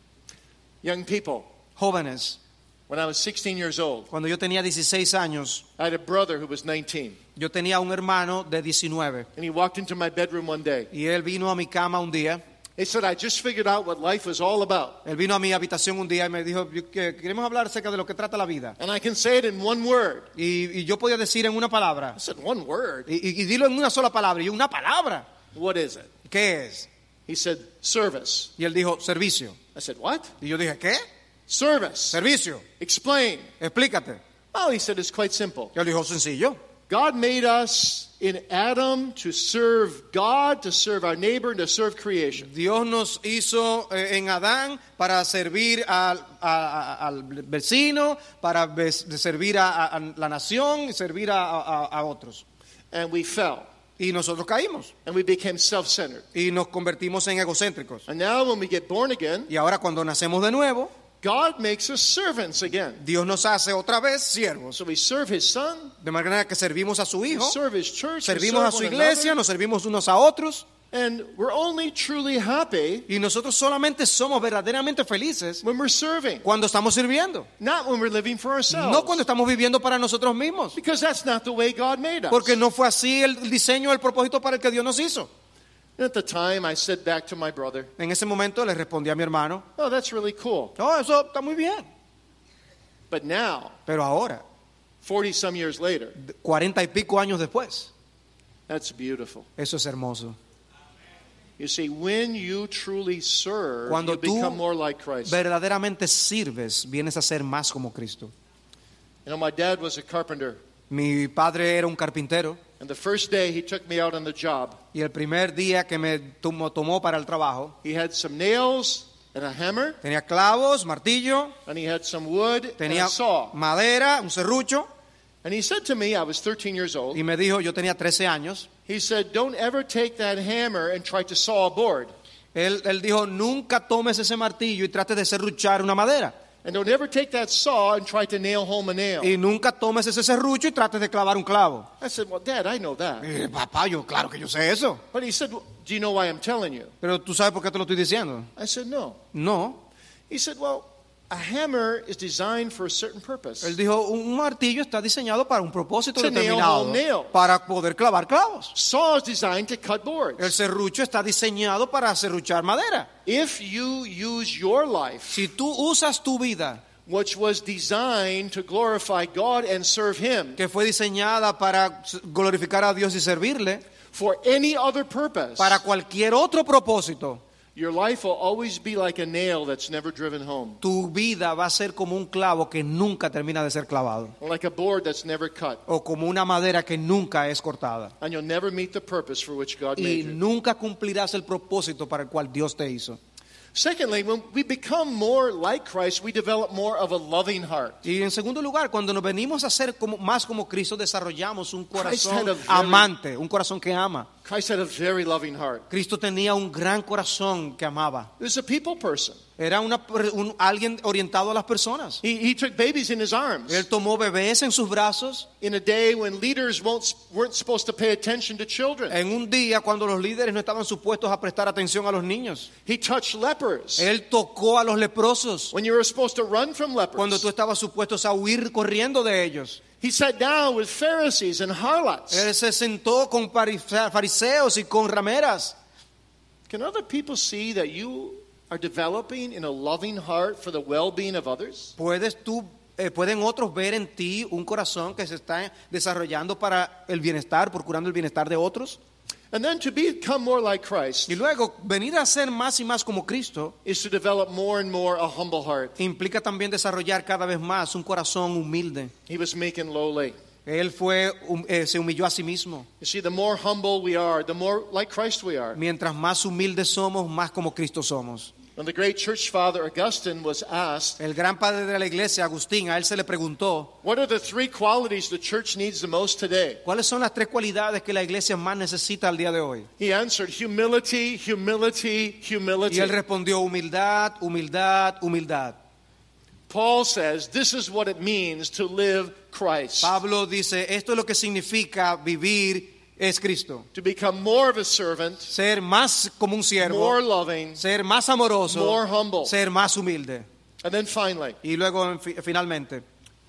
Young people, Jóvenes, when I was sixteen years old, cuando yo tenía dieciséis años, I had a brother who was nineteen. yo tenía un hermano de diecinueve And he walked into my bedroom one day. y él vino a mi cama un día. He said, I just figured out what life was all about. Él vino a mi habitación un día y me dijo que queremos hablar acerca de lo que trata la vida. And I can say it in one word. Y, y yo podía decir en una palabra. I said, one word? Y, y- y dilo en una sola palabra. Y una palabra. What is it? ¿Qué es? He said, service. Y él dijo, servicio. I said, what? Y yo dije, ¿qué? Service. Servicio. Explain. Explícate. Oh, he said, it's quite simple. Y él dijo, sencillo. God made us in Adam to serve God, to serve our neighbor, and to serve creation. Dios nos hizo eh, en Adán para servir al, a- a- al vecino, para ves- de servir a, a- a la nación y servir a, a- a otros. And we fell. Y nosotros caímos And we became self-centered. y nos convertimos en egocéntricos. And now when we get born again, Y ahora cuando nacemos de nuevo, God makes us servants again. Dios nos hace otra vez siervos. So we serve His Son, De manera que servimos a su we Hijo, serve His church, we servimos serve a su one iglesia, another, nos servimos unos a otros. and we're only truly happy Y nosotros solamente somos verdaderamente felices when we're serving, cuando estamos sirviendo. not when we're living for ourselves. No cuando estamos viviendo para nosotros mismos. Because that's not the way God made us. Porque no fue así el diseño, el propósito para el que Dios nos hizo. And at the time, I said back to my brother, En ese momento le respondí a mi hermano, oh, that's really cool. no, eso está muy bien. But now, Pero ahora, forty some years later, cuarenta y pico años después, that's beautiful. eso es hermoso. You see, when you truly serve, Cuando you tú become more like Christ. verdaderamente sirves, vienes a ser más como Cristo. You know, my dad was a carpenter, Mi padre era un carpintero and the first day he took me out on the job, y el primer día que me tomó, tomó para el trabajo, he had some nails and a hammer, tenía clavos, martillo, and he had some wood and tenía a saw. madera, un serrucho, And he said to me, I was thirteen years old, y me dijo, yo tenía trece años, he said, don't ever take that hammer and try to saw a board. él, él dijo, nunca tomes ese martillo y trate de serruchar una madera. And don't ever take that saw and try to nail home a nail. Y nunca tomes ese serrucho y trates de clavar un clavo. I said, well, Dad, I know that. Eh, papá, yo, claro que yo sé eso. But he said, well, do you know why I'm telling you? Pero tú sabes por qué te lo estoy diciendo. I said, no. No. He said, well, a hammer is designed for a certain purpose. Él dijo, un martillo está diseñado para un propósito To nail determinado, home nails. para poder clavar clavos. Saw is designed to cut El boards. serrucho está diseñado para serruchar madera. If you use your life, Si tú usas tu vida, which was designed to glorify God and serve Him, que fue diseñada para glorificar a Dios y servirle, for any other purpose, para cualquier otro propósito, your life will always be like a nail that's never driven home, tu vida va a ser como un clavo que nunca termina de ser clavado, or like a board that's never cut, o como una madera que nunca es cortada, and you'll never meet the purpose for which God y made you. nunca cumplirás el propósito para el cual Dios te hizo. Secondly, when we become more like Christ, we develop more of a loving heart. Y en segundo lugar, cuando nos venimos a ser como, más como Cristo, desarrollamos un Christ had corazón a very- amante, un corazón que ama. Christ had a very loving heart. Cristo tenía un gran corazón que amaba. He was a people person. Era una, un, alguien orientado a las personas. He, he took babies in his arms Él tomó bebés en sus brazos in a day when leaders won't, weren't supposed to pay attention to children. en un día cuando los líderes no estaban supuestos a prestar atención a los niños. He touched lepers Él tocó a los leprosos when you were supposed to run from cuando tú lepers. estabas supuestos a huir corriendo de ellos. He sat down with Pharisees and harlots. Él se sentó con parisa- fariseos y con rameras. Can other people see that you are developing in a loving heart for the well-being of others? ¿Puedes tú, eh, ¿Pueden otros ver en ti un corazón que se está desarrollando para el bienestar, procurando el bienestar de otros? And then to become more like Christ Y luego, venir a ser más y más como Cristo is to develop more and more a humble heart. implica también desarrollar cada vez más un corazón humilde. He was meek and lowly. Él fue, hum- eh, se humilló a sí mismo. You see, the more humble we are, the more like Christ we are. Mientras más humildes somos, más como Cristo somos. When the great church father Augustine was asked, El gran padre de la iglesia, Agustín, a él se le preguntó, what are the three qualities the church needs the most today? ¿cuáles son las tres cualidades que la iglesia más necesita al día de hoy? He answered, humility, humility, Y humility. él respondió, humildad, humildad, humildad. Paul says, this is what it means to live Christ. Pablo dice, esto es lo que significa vivir es Cristo. To become more of a servant, Ser más como un siervo, more loving, ser más amoroso, more humble. ser más humilde. And then finally, Y luego, en fi- finalmente,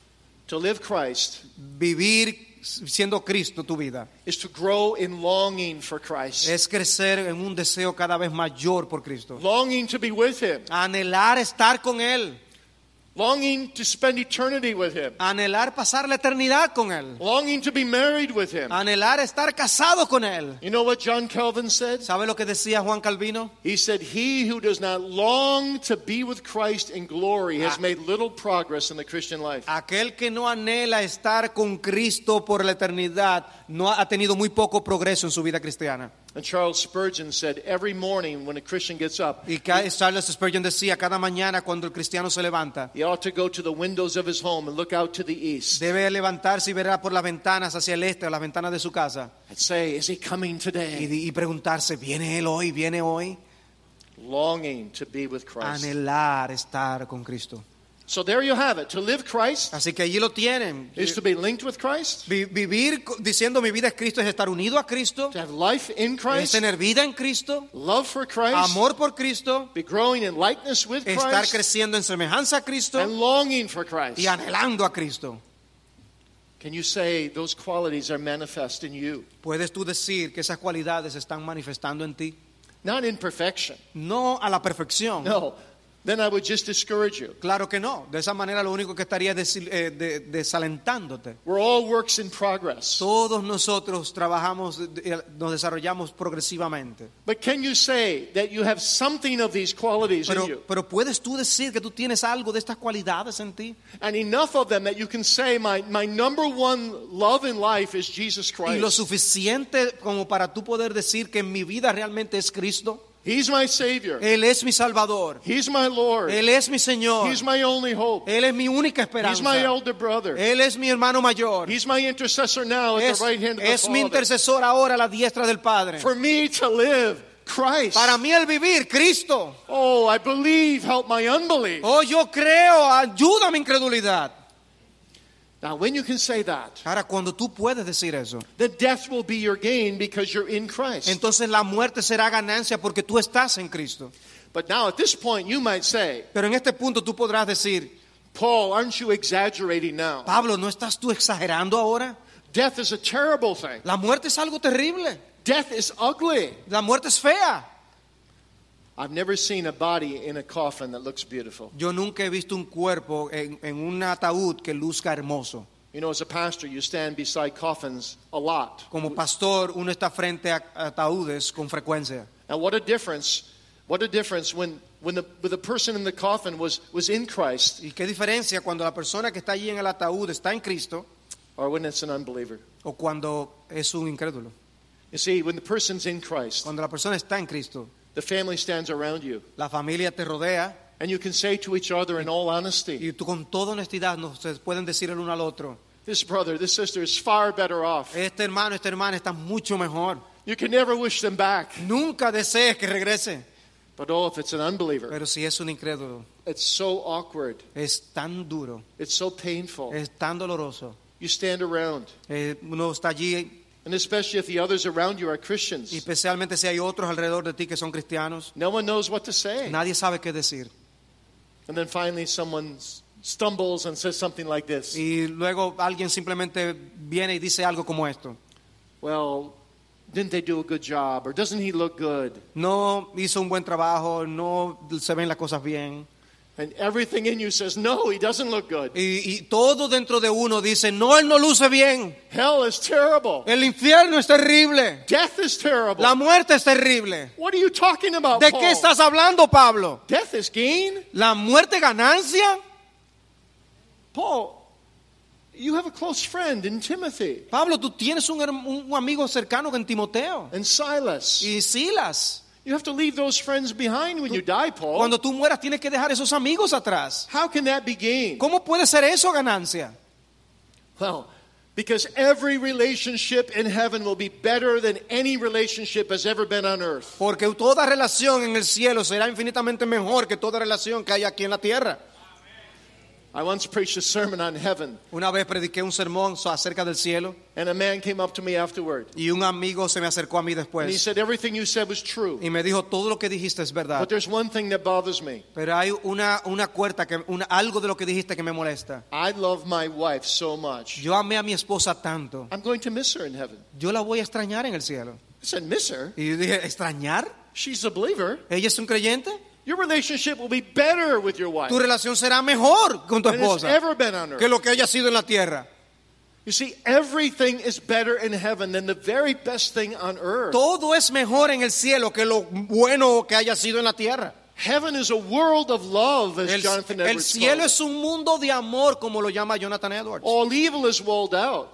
to live Christ vivir siendo Cristo tu vida. is to grow in longing for Christ. Es crecer en un deseo cada vez mayor por Cristo. Longing to be with Him. Anhelar estar con Él. Longing to spend eternity with Him. Anhelar pasar la eternidad con Él. Longing to be married with Him. Anhelar estar casado con Él. You know what John Calvin said? ¿Sabe lo que decía Juan Calvino? He said, he who does not long to be with Christ in glory has made little progress in the Christian life. Aquel que no anhela estar con Cristo por la eternidad no ha tenido muy poco progreso en su vida cristiana. And Charles Spurgeon said, every morning when a Christian gets up, Y ca- Charles Spurgeon decía, cada mañana cuando el cristiano se levanta, he ought to go to the windows of his home and look out to the east debe levantarse y verá por las ventanas hacia el este o las ventanas de su casa and say, is he coming y, today? di- y preguntarse, ¿viene él hoy? ¿Viene hoy? Longing to be with Christ. Anhelar estar con Cristo. So there you have it. To live Christ Así que allí lo tienen. is to be linked with Christ, Vi- Vivir co- diciendo mi vida es Cristo es estar unido a Cristo, to have life in es Christ, tener vida en Cristo, love for Christ, amor por Cristo, be growing in likeness with estar Christ, creciendo en semejanza a Cristo and longing for Christ. y anhelando a Cristo. Can you say those qualities are manifest in you? ¿Puedes tú decir que esas cualidades se están manifestando en ti? Not in perfection. No a la perfección. No. Then I would just discourage you. Claro que no. De esa manera lo único que estaría desi- eh, de- desalentándote. We're all works in progress. Todos nosotros trabajamos, eh, nos desarrollamos progresivamente. But can you say that you have something of these qualities in Pero, you? pero ¿puedes tú decir que tú tienes algo de estas cualidades en ti? And enough of them that you can say, my, my number one love in life is Jesus Y lo Christ. suficiente como para tú poder decir que en mi vida realmente es Cristo. He's my Savior. Él es mi Salvador. He's my Lord. Él es mi Señor. He's my only hope. Él es mi única He's my esperanza. elder brother. Él es mi hermano mayor. He's my intercessor now at Es, the right hand of the es mi Father. intercesor ahora a la diestra del Padre. For me to live Christ. Para mí el vivir, Cristo. Oh, I believe, help my unbelief. Oh, yo creo, ayuda mi incredulidad. Now, when you can say that, Ahora, cuando tú puedes decir eso, then death will be your gain because you're in Christ. entonces la muerte será ganancia porque tú estás en Cristo. But now at this point you might say, Pero en este punto tú podrás decir, Paul, aren't you exaggerating now? Pablo, ¿no estás tú exagerando ahora? Death is a terrible thing. La muerte es algo terrible. Death is ugly. La muerte es fea. I've never seen a body in a coffin that looks beautiful. Yo nunca he visto un cuerpo en, en un ataúd que luzca hermoso. You know, as a pastor, you stand beside coffins a lot. Como pastor, uno está frente a ataúdes con frecuencia. And what a difference, what a difference when, when, the, when the person in the coffin was, was in Christ ¿Y qué diferencia cuando la persona que está allí en el ataúd está en Cristo or when it's an unbeliever? o cuando es un incrédulo? You see, when the person's in Christ, Cuando la persona está en Cristo, the family stands around you. la familia te rodea And you can say to each other in all honesty, y tú con toda honestidad nos se pueden decir el uno al otro, this brother, this sister is far better off. este hermano, esta hermana está mucho mejor. You can never wish them back. Nunca desees que regrese. But oh, if it's an unbeliever, Pero si es un incrédulo, it's so awkward. es tan duro, It's so painful. es tan doloroso. You stand around. Eh, uno está allí, And especially if the others around you are y Christians. especialmente si hay otros alrededor de ti que son cristianos, No one knows what to say. nadie sabe qué decir. And then finally someone s- stumbles and says something like this. Y luego alguien simplemente viene y dice algo como esto. Well, didn't they do a good job? Or doesn't he look good? No hizo un buen trabajo, no se ven las cosas bien. And everything in you says, no, he doesn't look good. Y, y todo dentro de uno dice, no, él no luce bien. Hell is terrible. El infierno es terrible. Death is terrible. La muerte es terrible. What are you talking about, ¿De Paul? qué estás hablando, Pablo? Death is gain? ¿La muerte ganancia? Paul, you have a close friend in Timothy Pablo, tú tienes un, herm- un amigo cercano en Timoteo and Silas. y Silas. You have to leave those friends behind when you die, Paul. Cuando tú mueras tienes que dejar esos amigos atrás. How can that be gain? ¿Cómo puede ser eso ganancia? Well, because every relationship in heaven will be better than any relationship has ever been on earth. Porque toda relación en el cielo será infinitamente mejor que toda relación que hay aquí en la tierra. I once preached a sermon on heaven, Una vez prediqué un sermón so- acerca del cielo and a man came up to me afterward. y un amigo se me acercó a mí And he después said, everything you said was true. y me dijo, todo lo que dijiste es verdad. But there's one thing that bothers me. Pero hay una, una cuerda, que, una, algo de lo que dijiste que me molesta. I love my wife so much. Yo amé a mi esposa tanto. I'm going to miss her in heaven. Yo la voy a extrañar en el cielo. I said, miss her? Y yo dije, ¿extrañar? She's a believer. ¿Ella es un creyente? Your relationship will be better with your wife Tu relación será mejor con tu than it's esposa ever been on earth. que lo que haya sido en la tierra. You see, everything is better in heaven than the very best thing on earth. Todo es mejor en el cielo que lo bueno que haya sido en la tierra. Heaven is a world of love, as El, Jonathan el Edwards cielo called it. es un mundo de amor, como lo llama Jonathan Edwards. All evil is walled out.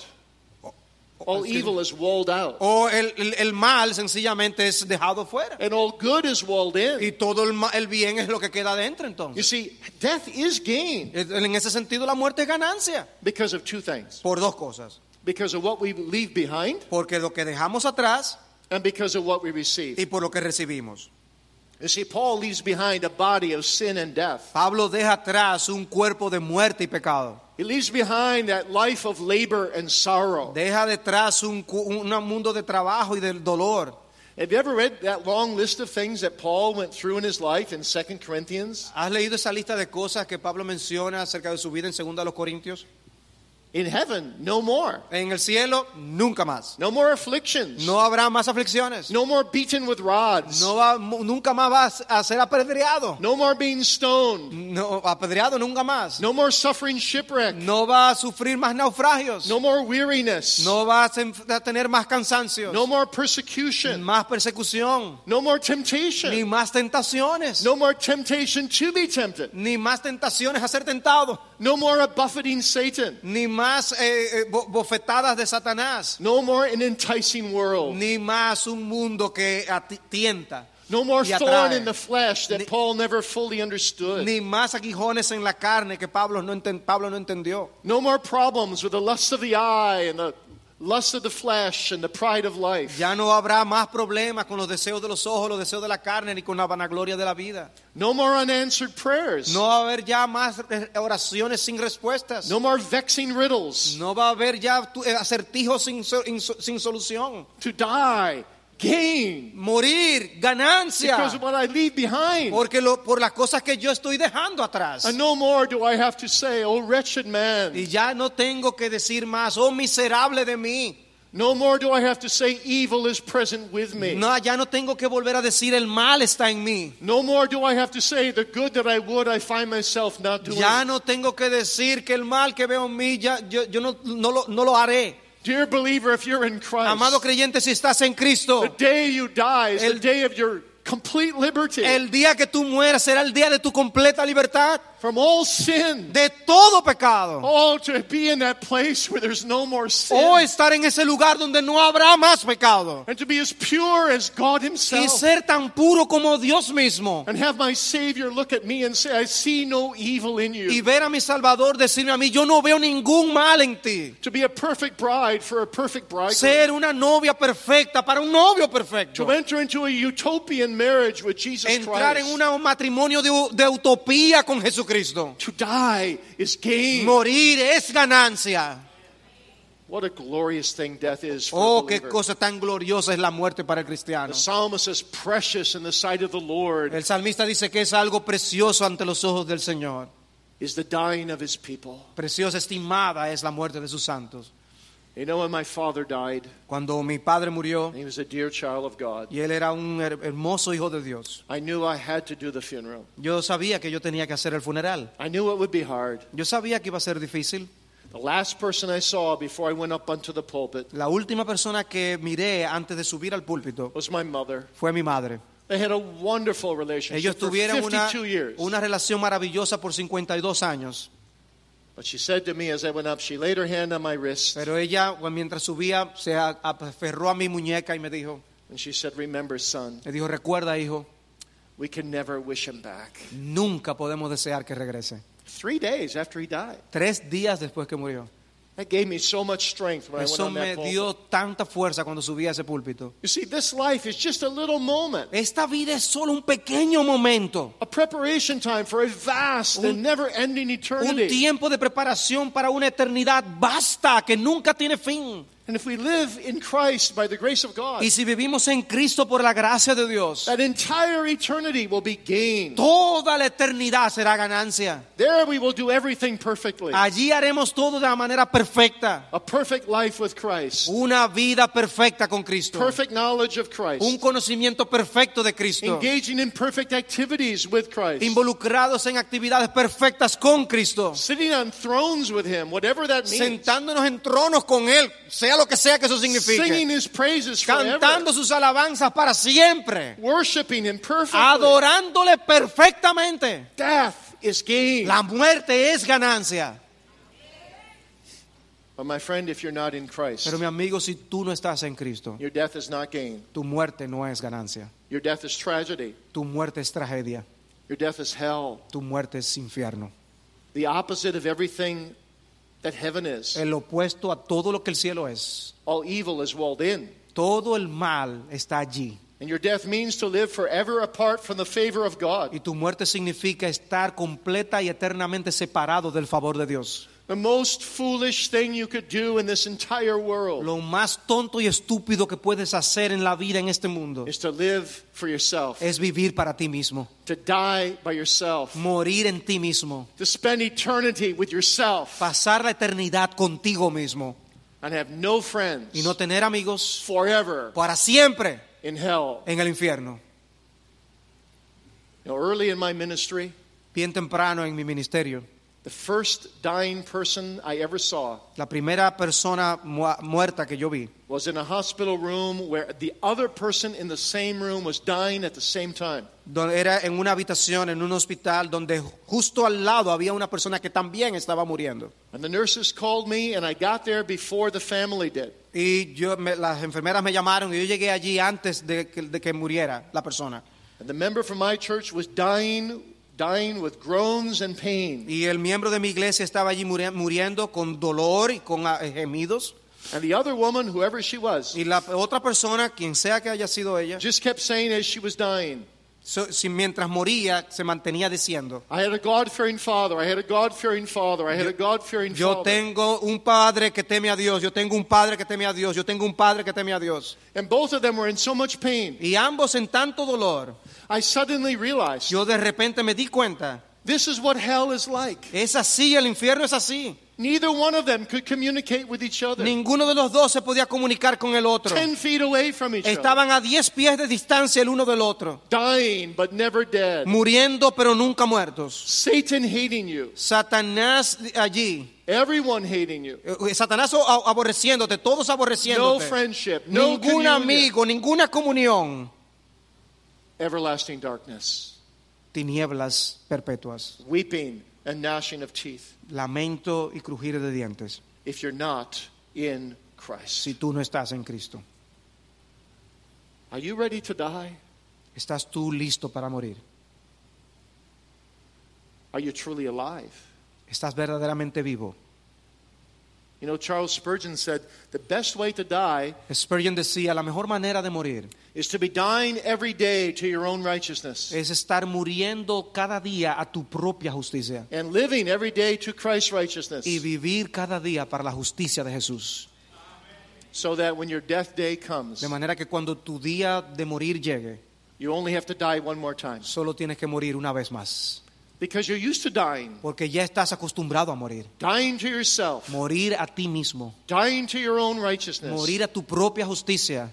All evil is walled out. O el, el- el mal sencillamente es dejado fuera. And all good is walled in. Y todo el, ma- el bien es lo que queda adentro You entonces. see, death is gain En ese sentido la muerte es ganancia. because of two things. Por dos cosas. Because of what we leave behind Porque lo que dejamos atrás and because of what we receive. y por lo que recibimos. You see, Paul leaves behind a body of sin and death. Pablo deja atrás un cuerpo de muerte y pecado. He leaves behind that life of labor and sorrow. Deja detrás un, cu- un mundo de trabajo y del dolor. Have you ever read that long list of things that Paul went through in his life in Second Corinthians? ¿Has leído esa lista de cosas que Pablo menciona acerca de su vida en segunda a los Corintios? In heaven, no more. En el cielo, nunca más. No more afflictions. No habrá más aflicciones. No more beaten with rods. No va, mu- nunca más vas a ser apedreado. No more being stoned. No, apedreado nunca más. No more suffering shipwreck. No va a sufrir más naufragios. No more weariness. No va a sen- a tener más cansancios. No more persecution. Más persecución. No more Ni temptation. más tentaciones. No more temptation to be tempted. Ni más tentaciones a ser tentado. No more a buffeting Satan. Ni más eh, eh, bo- bofetadas de Satanás. No more an enticing world. Ni más un mundo que ati- tienta. No more y atrae. thorn in the flesh that Ni- Paul never fully understood. Ni más aguijones en la carne que Pablo no, enten- Pablo no entendió. No more problems with the lust of the eye and the lust of the flesh and the pride of life. Ya no habrá más problemas con los deseos de los ojos, los deseos de la carne, ni con la vanagloria de la vida. No more unanswered prayers. No va a haber ya más oraciones sin respuestas. No more vexing riddles. No va a haber ya acertijos sin, sin solución. To die, gain. Morir, ganancia. Because of what I leave behind. Porque lo, por las cosas que yo estoy dejando atrás. And no more do I have to say, oh wretched man. Y ya no tengo que decir más, oh miserable de mí. No more do I have to say evil is present with me. No, ya no tengo que volver a decir el mal está en mí. No more do I have to say the good that I would I find myself not doing. Ya no tengo que decir que el mal que veo en mí ya yo, yo no, no, lo, no lo haré. Dear believer, if you're in Christ, Amado creyente, si estás en Cristo, the day you die is el, the day of your complete liberty. El día que tú mueras será el día de tu completa libertad. From all sin. De todo pecado. Oh, to be in that place where there's no more sin. O estar en ese lugar donde no habrá más pecado. And to be as pure as God himself. Y ser tan puro como Dios mismo. And have my Savior look at me and say, I see no evil in you. Y ver a mi Salvador decirme a mí, yo no veo ningún mal en ti. To be a perfect bride for a perfect bridegroom. Ser una novia perfecta para un novio perfecto. To enter into a utopian marriage with Jesus Entrar Christ. en un matrimonio de, de utopía con Jesucristo. To die is gain. Morir es ganancia. What a glorious thing death is for Oh, a qué believer. cosa tan gloriosa es la muerte para el cristiano. The psalmist is precious in the sight of the Lord. El salmista dice que es algo precioso ante los ojos del Señor. Is the dying of his people. Preciosa, estimada es la muerte de sus santos. You know, when my father died, Cuando mi padre murió, he was a dear child of God. y él era un her- hermoso hijo de Dios, I knew I had to do the funeral. yo sabía que yo tenía que hacer el funeral. I knew it would be hard. Yo sabía que iba a ser difícil. The last person I saw before I went up onto the pulpit La última persona que miré antes de subir al púlpito was my mother. fue mi madre. They had a wonderful relationship Ellos for tuvieron una, fifty-two years. una relación maravillosa por cincuenta y dos años. But she said to me as I went up, she laid her hand on my wrist Pero ella, bueno, mientras subía, se a- aferró a mi muñeca y me dijo, and she said, remember, son, me dijo, recuerda, hijo, we can never wish him back. nunca podemos desear que regrese. Three days after he died. Tres días después que murió. That gave me so much strength when I went Eso on me that pulpit. dio tanta fuerza cuando subí a ese púlpito. You see, this life is just a little moment. Esta vida es solo un pequeño momento, A preparation time for a vast Un- and never-ending un eternity. tiempo de preparación para una eternidad vasta que nunca tiene fin. And if we live in Christ by the grace of God, Y si vivimos en Cristo por la gracia de Dios, that entire eternity will be gained. toda la eternidad será ganancia. There we will do everything perfectly. Allí haremos todo de la manera perfecta. A perfect life with Christ. Una vida perfecta con Cristo. Perfect knowledge of Christ. Un conocimiento perfecto de Cristo. Engaging in perfect activities with Christ. Involucrados en actividades perfectas con Cristo. Sitting on thrones with Him, whatever that means. Sentándonos en tronos con Él, sea lo que sea que eso signifique. Singing His praises forever. Cantando sus alabanzas para siempre. Worshiping Him perfectly. Adorándole perfectamente. Death is gain. La muerte es ganancia. But my friend, if you're not in Christ, Pero mi amigo, si tú no estás en Cristo, your death is not gain. tu muerte no es ganancia. Your death is tragedy. Tu muerte es tragedia. Your death is hell. Tu muerte es infierno. The opposite of everything that heaven is. El opuesto a todo lo que el cielo es. All evil is walled in. Todo el mal está allí. And your death means to live forever apart from the favor of God. Y tu muerte significa estar completa y eternamente separado del favor de Dios. The most foolish thing you could do in this entire world Lo más tonto y estúpido que puedes hacer en la vida en este mundo is to live for yourself, es vivir para ti mismo, to die by yourself, morir en ti mismo, to spend eternity with yourself, pasar la eternidad contigo mismo and have no friends y no tener amigos forever para siempre in hell. en el infierno. You know, early in my ministry, Bien temprano en mi ministerio, the first dying person I ever saw la primera persona mu- muerta que yo vi was in a hospital room where the other person in the same room was dying at the same time. donde era en una habitación, en un hospital, donde justo al lado había una persona que también estaba muriendo. And the nurses called me, and I got there before the family did. Y yo, me- las enfermeras me llamaron y yo llegué allí antes de que, de que muriera la persona. And the member from my church was dying, dying with groans and pain. Y el miembro de mi iglesia estaba allí muri- muriendo con dolor y con ah, gemidos. And the other woman, whoever she was, Y la otra persona, quien sea que haya sido ella, just kept saying as she was dying, so, si mientras moría se mantenía diciendo, I had a God-fearing father, I had a God-fearing father, I had a God-fearing yo father. tengo un padre que teme a Dios, yo tengo un padre que teme a Dios, yo tengo un padre que teme a Dios. And both of them were in so much pain. Y ambos en tanto dolor, I suddenly realized, yo de repente me di cuenta, this is what hell is like. es así, el infierno es así. Neither one of them could communicate with each other. Ninguno de los dos se podía comunicar con el otro. Ten feet away from each other. Estaban a diez pies de distancia el uno del otro, Dying but never dead. muriendo pero nunca muertos. Satan hating you. Satanás allí, Everyone hating you. eh, Satanás a- aborreciéndote, todos No aborreciéndote. friendship. No Ningún communion. amigo, ninguna comunión. Everlasting darkness. Tinieblas perpetuas, Weeping and gnashing of teeth. lamento y crujir de dientes, If you're not in Christ. si tú no estás en Cristo. Are you ready to die? ¿Estás tú listo para morir? Are you truly alive? ¿Estás verdaderamente vivo? You know, Charles Spurgeon said the best way to die Spurgeon decía, la mejor manera de morir is to be dying every day to your own righteousness es estar muriendo cada día a tu propia justicia and living every day to Christ's righteousness, y vivir cada día para la justicia de Jesús. so that when your death day comes, De manera que cuando tu día de morir llegue, you only have to die one more time. solo tienes que morir una vez más. Because you're used to dying. Porque ya estás acostumbrado a morir. Dying to yourself. Morir a ti mismo. Dying to your own righteousness. Morir a tu propia justicia.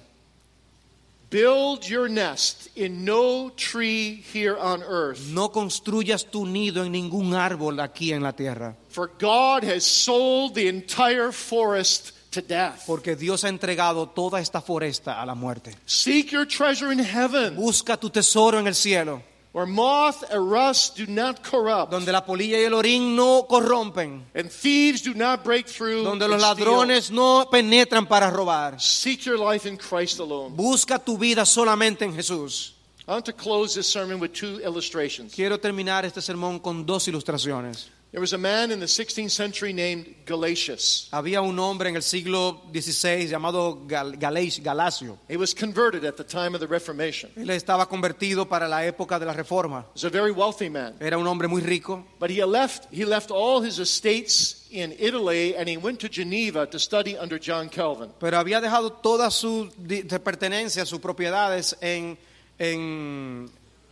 Build your nest in no tree here on earth. No construyas tu nido en ningún árbol aquí en la tierra. For God has sold the entire forest to death. Porque Dios ha entregado toda esta foresta a la muerte. Seek your treasure in heaven, Busca tu tesoro en el cielo, where moth and rust do not corrupt, donde la polilla y el orín no corrompen, and thieves do not break through donde and los steal. ladrones no penetran para robar. Seek your life in Christ alone. Busca tu vida solamente en Jesús. I want to close this sermon with two illustrations. Quiero terminar este sermón con dos ilustraciones. There was a man in the sixteenth century named Galatius. Había un hombre en el siglo dieciséis llamado Gal- Galais- Galacio. He was converted at the time of the Reformation. Él estaba convertido para la época de la Reforma. He was a very wealthy man. Era un hombre muy rico, But he left, he left all his estates in Italy and he went to Geneva to study under John Calvin. pero había dejado todas sus di- de pertenencias, sus propiedades en en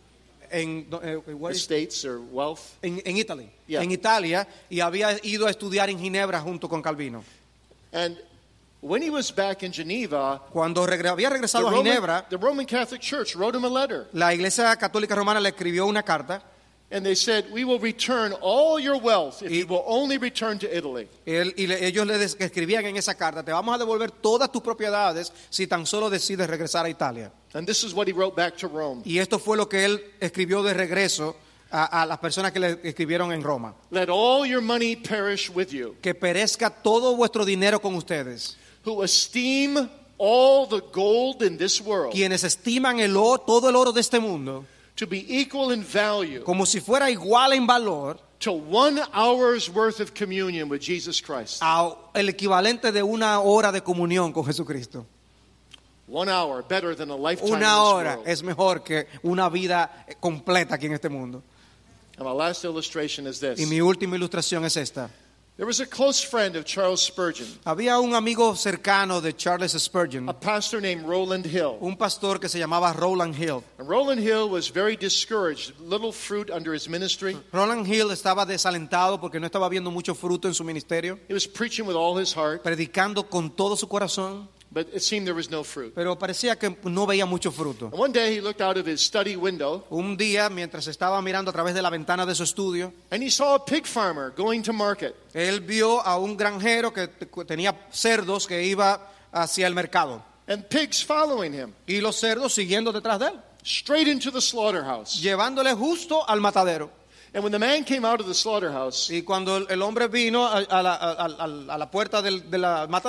en, eh, what is- Estates or wealth. en, en Italy, Yeah. en Italia, y había ido a estudiar en Ginebra junto con Calvino. And when he was back in Geneva, Cuando regre- había the regresado a Roman, Ginebra, the Roman Catholic Church wrote him a letter. la Iglesia Católica Romana le escribió una carta. And they said, we will return all your wealth if Y- you will only return to Italy. Él, y le- ellos le des- escribían en esa carta, te vamos a devolver todas tus propiedades si tan solo decides regresar a Italia. And this is what he wrote back to Rome. Y esto fue lo que él escribió de regreso a, a las personas que le escribieron en Roma. Let all your money perish with you, Que perezca todo vuestro dinero con ustedes. who esteem all the gold in this world Quienes estiman el oro, todo el oro de este mundo to be equal in value como si fuera igual en valor to one hour's worth of communion with Jesus Christ. a el equivalente de una hora de comunión con Jesucristo. One hour better than a lifetime in Una this hora world. es mejor que una vida completa aquí en este mundo. And my last illustration is Y this. mi última ilustración es esta. There was a close friend of Charles Spurgeon, Había un amigo cercano de Charles Spurgeon, a pastor named Roland Hill. un pastor que se llamaba Rowland Hill. And Roland Hill was very discouraged, little fruit under his ministry. Rowland Hill estaba desalentado porque no estaba viendo mucho fruto en su ministerio, He was preaching with all his heart, predicando con todo su corazón, but it seemed there was no fruit. pero parecía que no veía mucho fruto. And one day he looked out of his study window Un día, mientras estaba mirando a través de la ventana de su estudio, and he saw a pig farmer going to market. él vio a un granjero que te- tenía cerdos que iba hacia el mercado And pigs following him, y los cerdos siguiendo detrás de él, straight into the slaughterhouse. llevándole justo al matadero. And when the man came out of the slaughterhouse, Y cuando el- el hombre vino a, a la, a- a- a la puerta del, del matadero,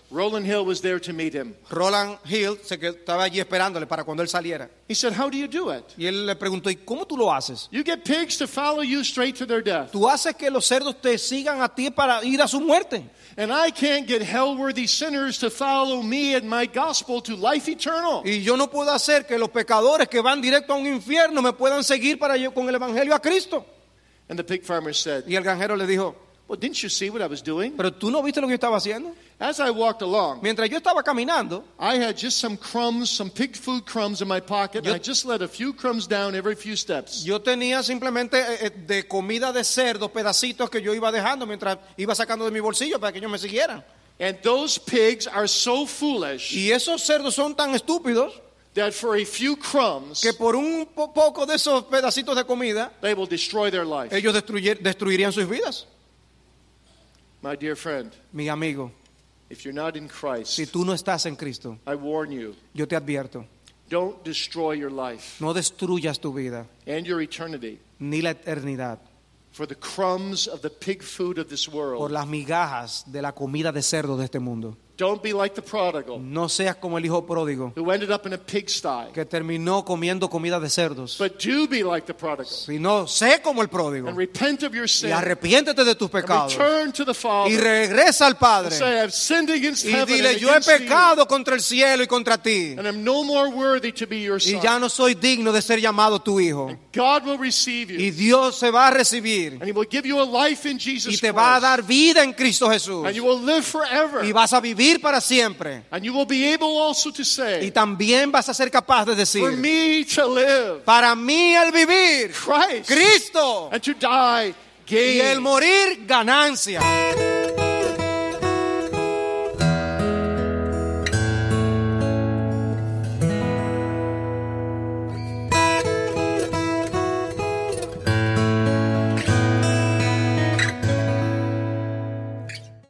Roland Hill was there to meet him. Roland Hill se quedó, estaba allí esperándole para cuando él saliera. He said, how do you do it? Y él le preguntó, ¿y cómo tú lo haces? You get pigs to follow you straight to their death. Tú haces que los cerdos te sigan a ti para ir a su muerte. And I can't get hell-worthy sinners to follow me and my gospel to life eternal. Y yo no puedo hacer que los pecadores que van directo a un infierno me puedan seguir para ir con el evangelio a Cristo. And the pig farmer said, Y el granjero le dijo, well, didn't you see what I was doing? pero tú no viste lo que yo estaba haciendo. As I walked along, Mientras yo estaba caminando, I had just some crumbs, some pig food crumbs in my pocket, Yo- and I just let a few crumbs down every few steps. yo tenía simplemente eh, eh, de comida de cerdo, pedacitos que yo iba dejando mientras iba sacando de mi bolsillo para que ellos me siguieran. And those pigs are so foolish Y esos cerdos son tan estúpidos that for a few crumbs, que por un po- poco de esos pedacitos de comida, they will destroy their life. ellos destruyer- destruirían sus vidas. My dear friend, Mi amigo, if you're not in Christ, si tú no estás en Cristo, I warn you, yo te advierto, don't destroy your life no destruyas tu vida and your eternity ni la eternidad for the crumbs of the pig food of this por world. las migajas de la comida de cerdo de este mundo. Don't be like the prodigal No seas como el hijo pródigo who ended up in a pigsty, que terminó comiendo comida de cerdos, but do be like the prodigal sino sé como el pródigo and repent of your y sin arrepiéntete de tus and pecados return to the y Father regresa al and Padre say, I've sinned against y heaven dile, and yo he against thee, pecado contra el cielo y contra ti and I'm no more worthy to be your y son. ya no soy digno de ser llamado tu hijo. God will receive Y you Dios se va a recibir and He will give you a life in y Jesus te va a Christ, dar vida en Cristo Jesús and you will live forever, y vas a vivir para siempre. and you will be able also to Y say, también vas a ser capaz de for decir, me to live, para mí el vivir, Christ, Cristo, and to die, y el gain. morir, ganancia.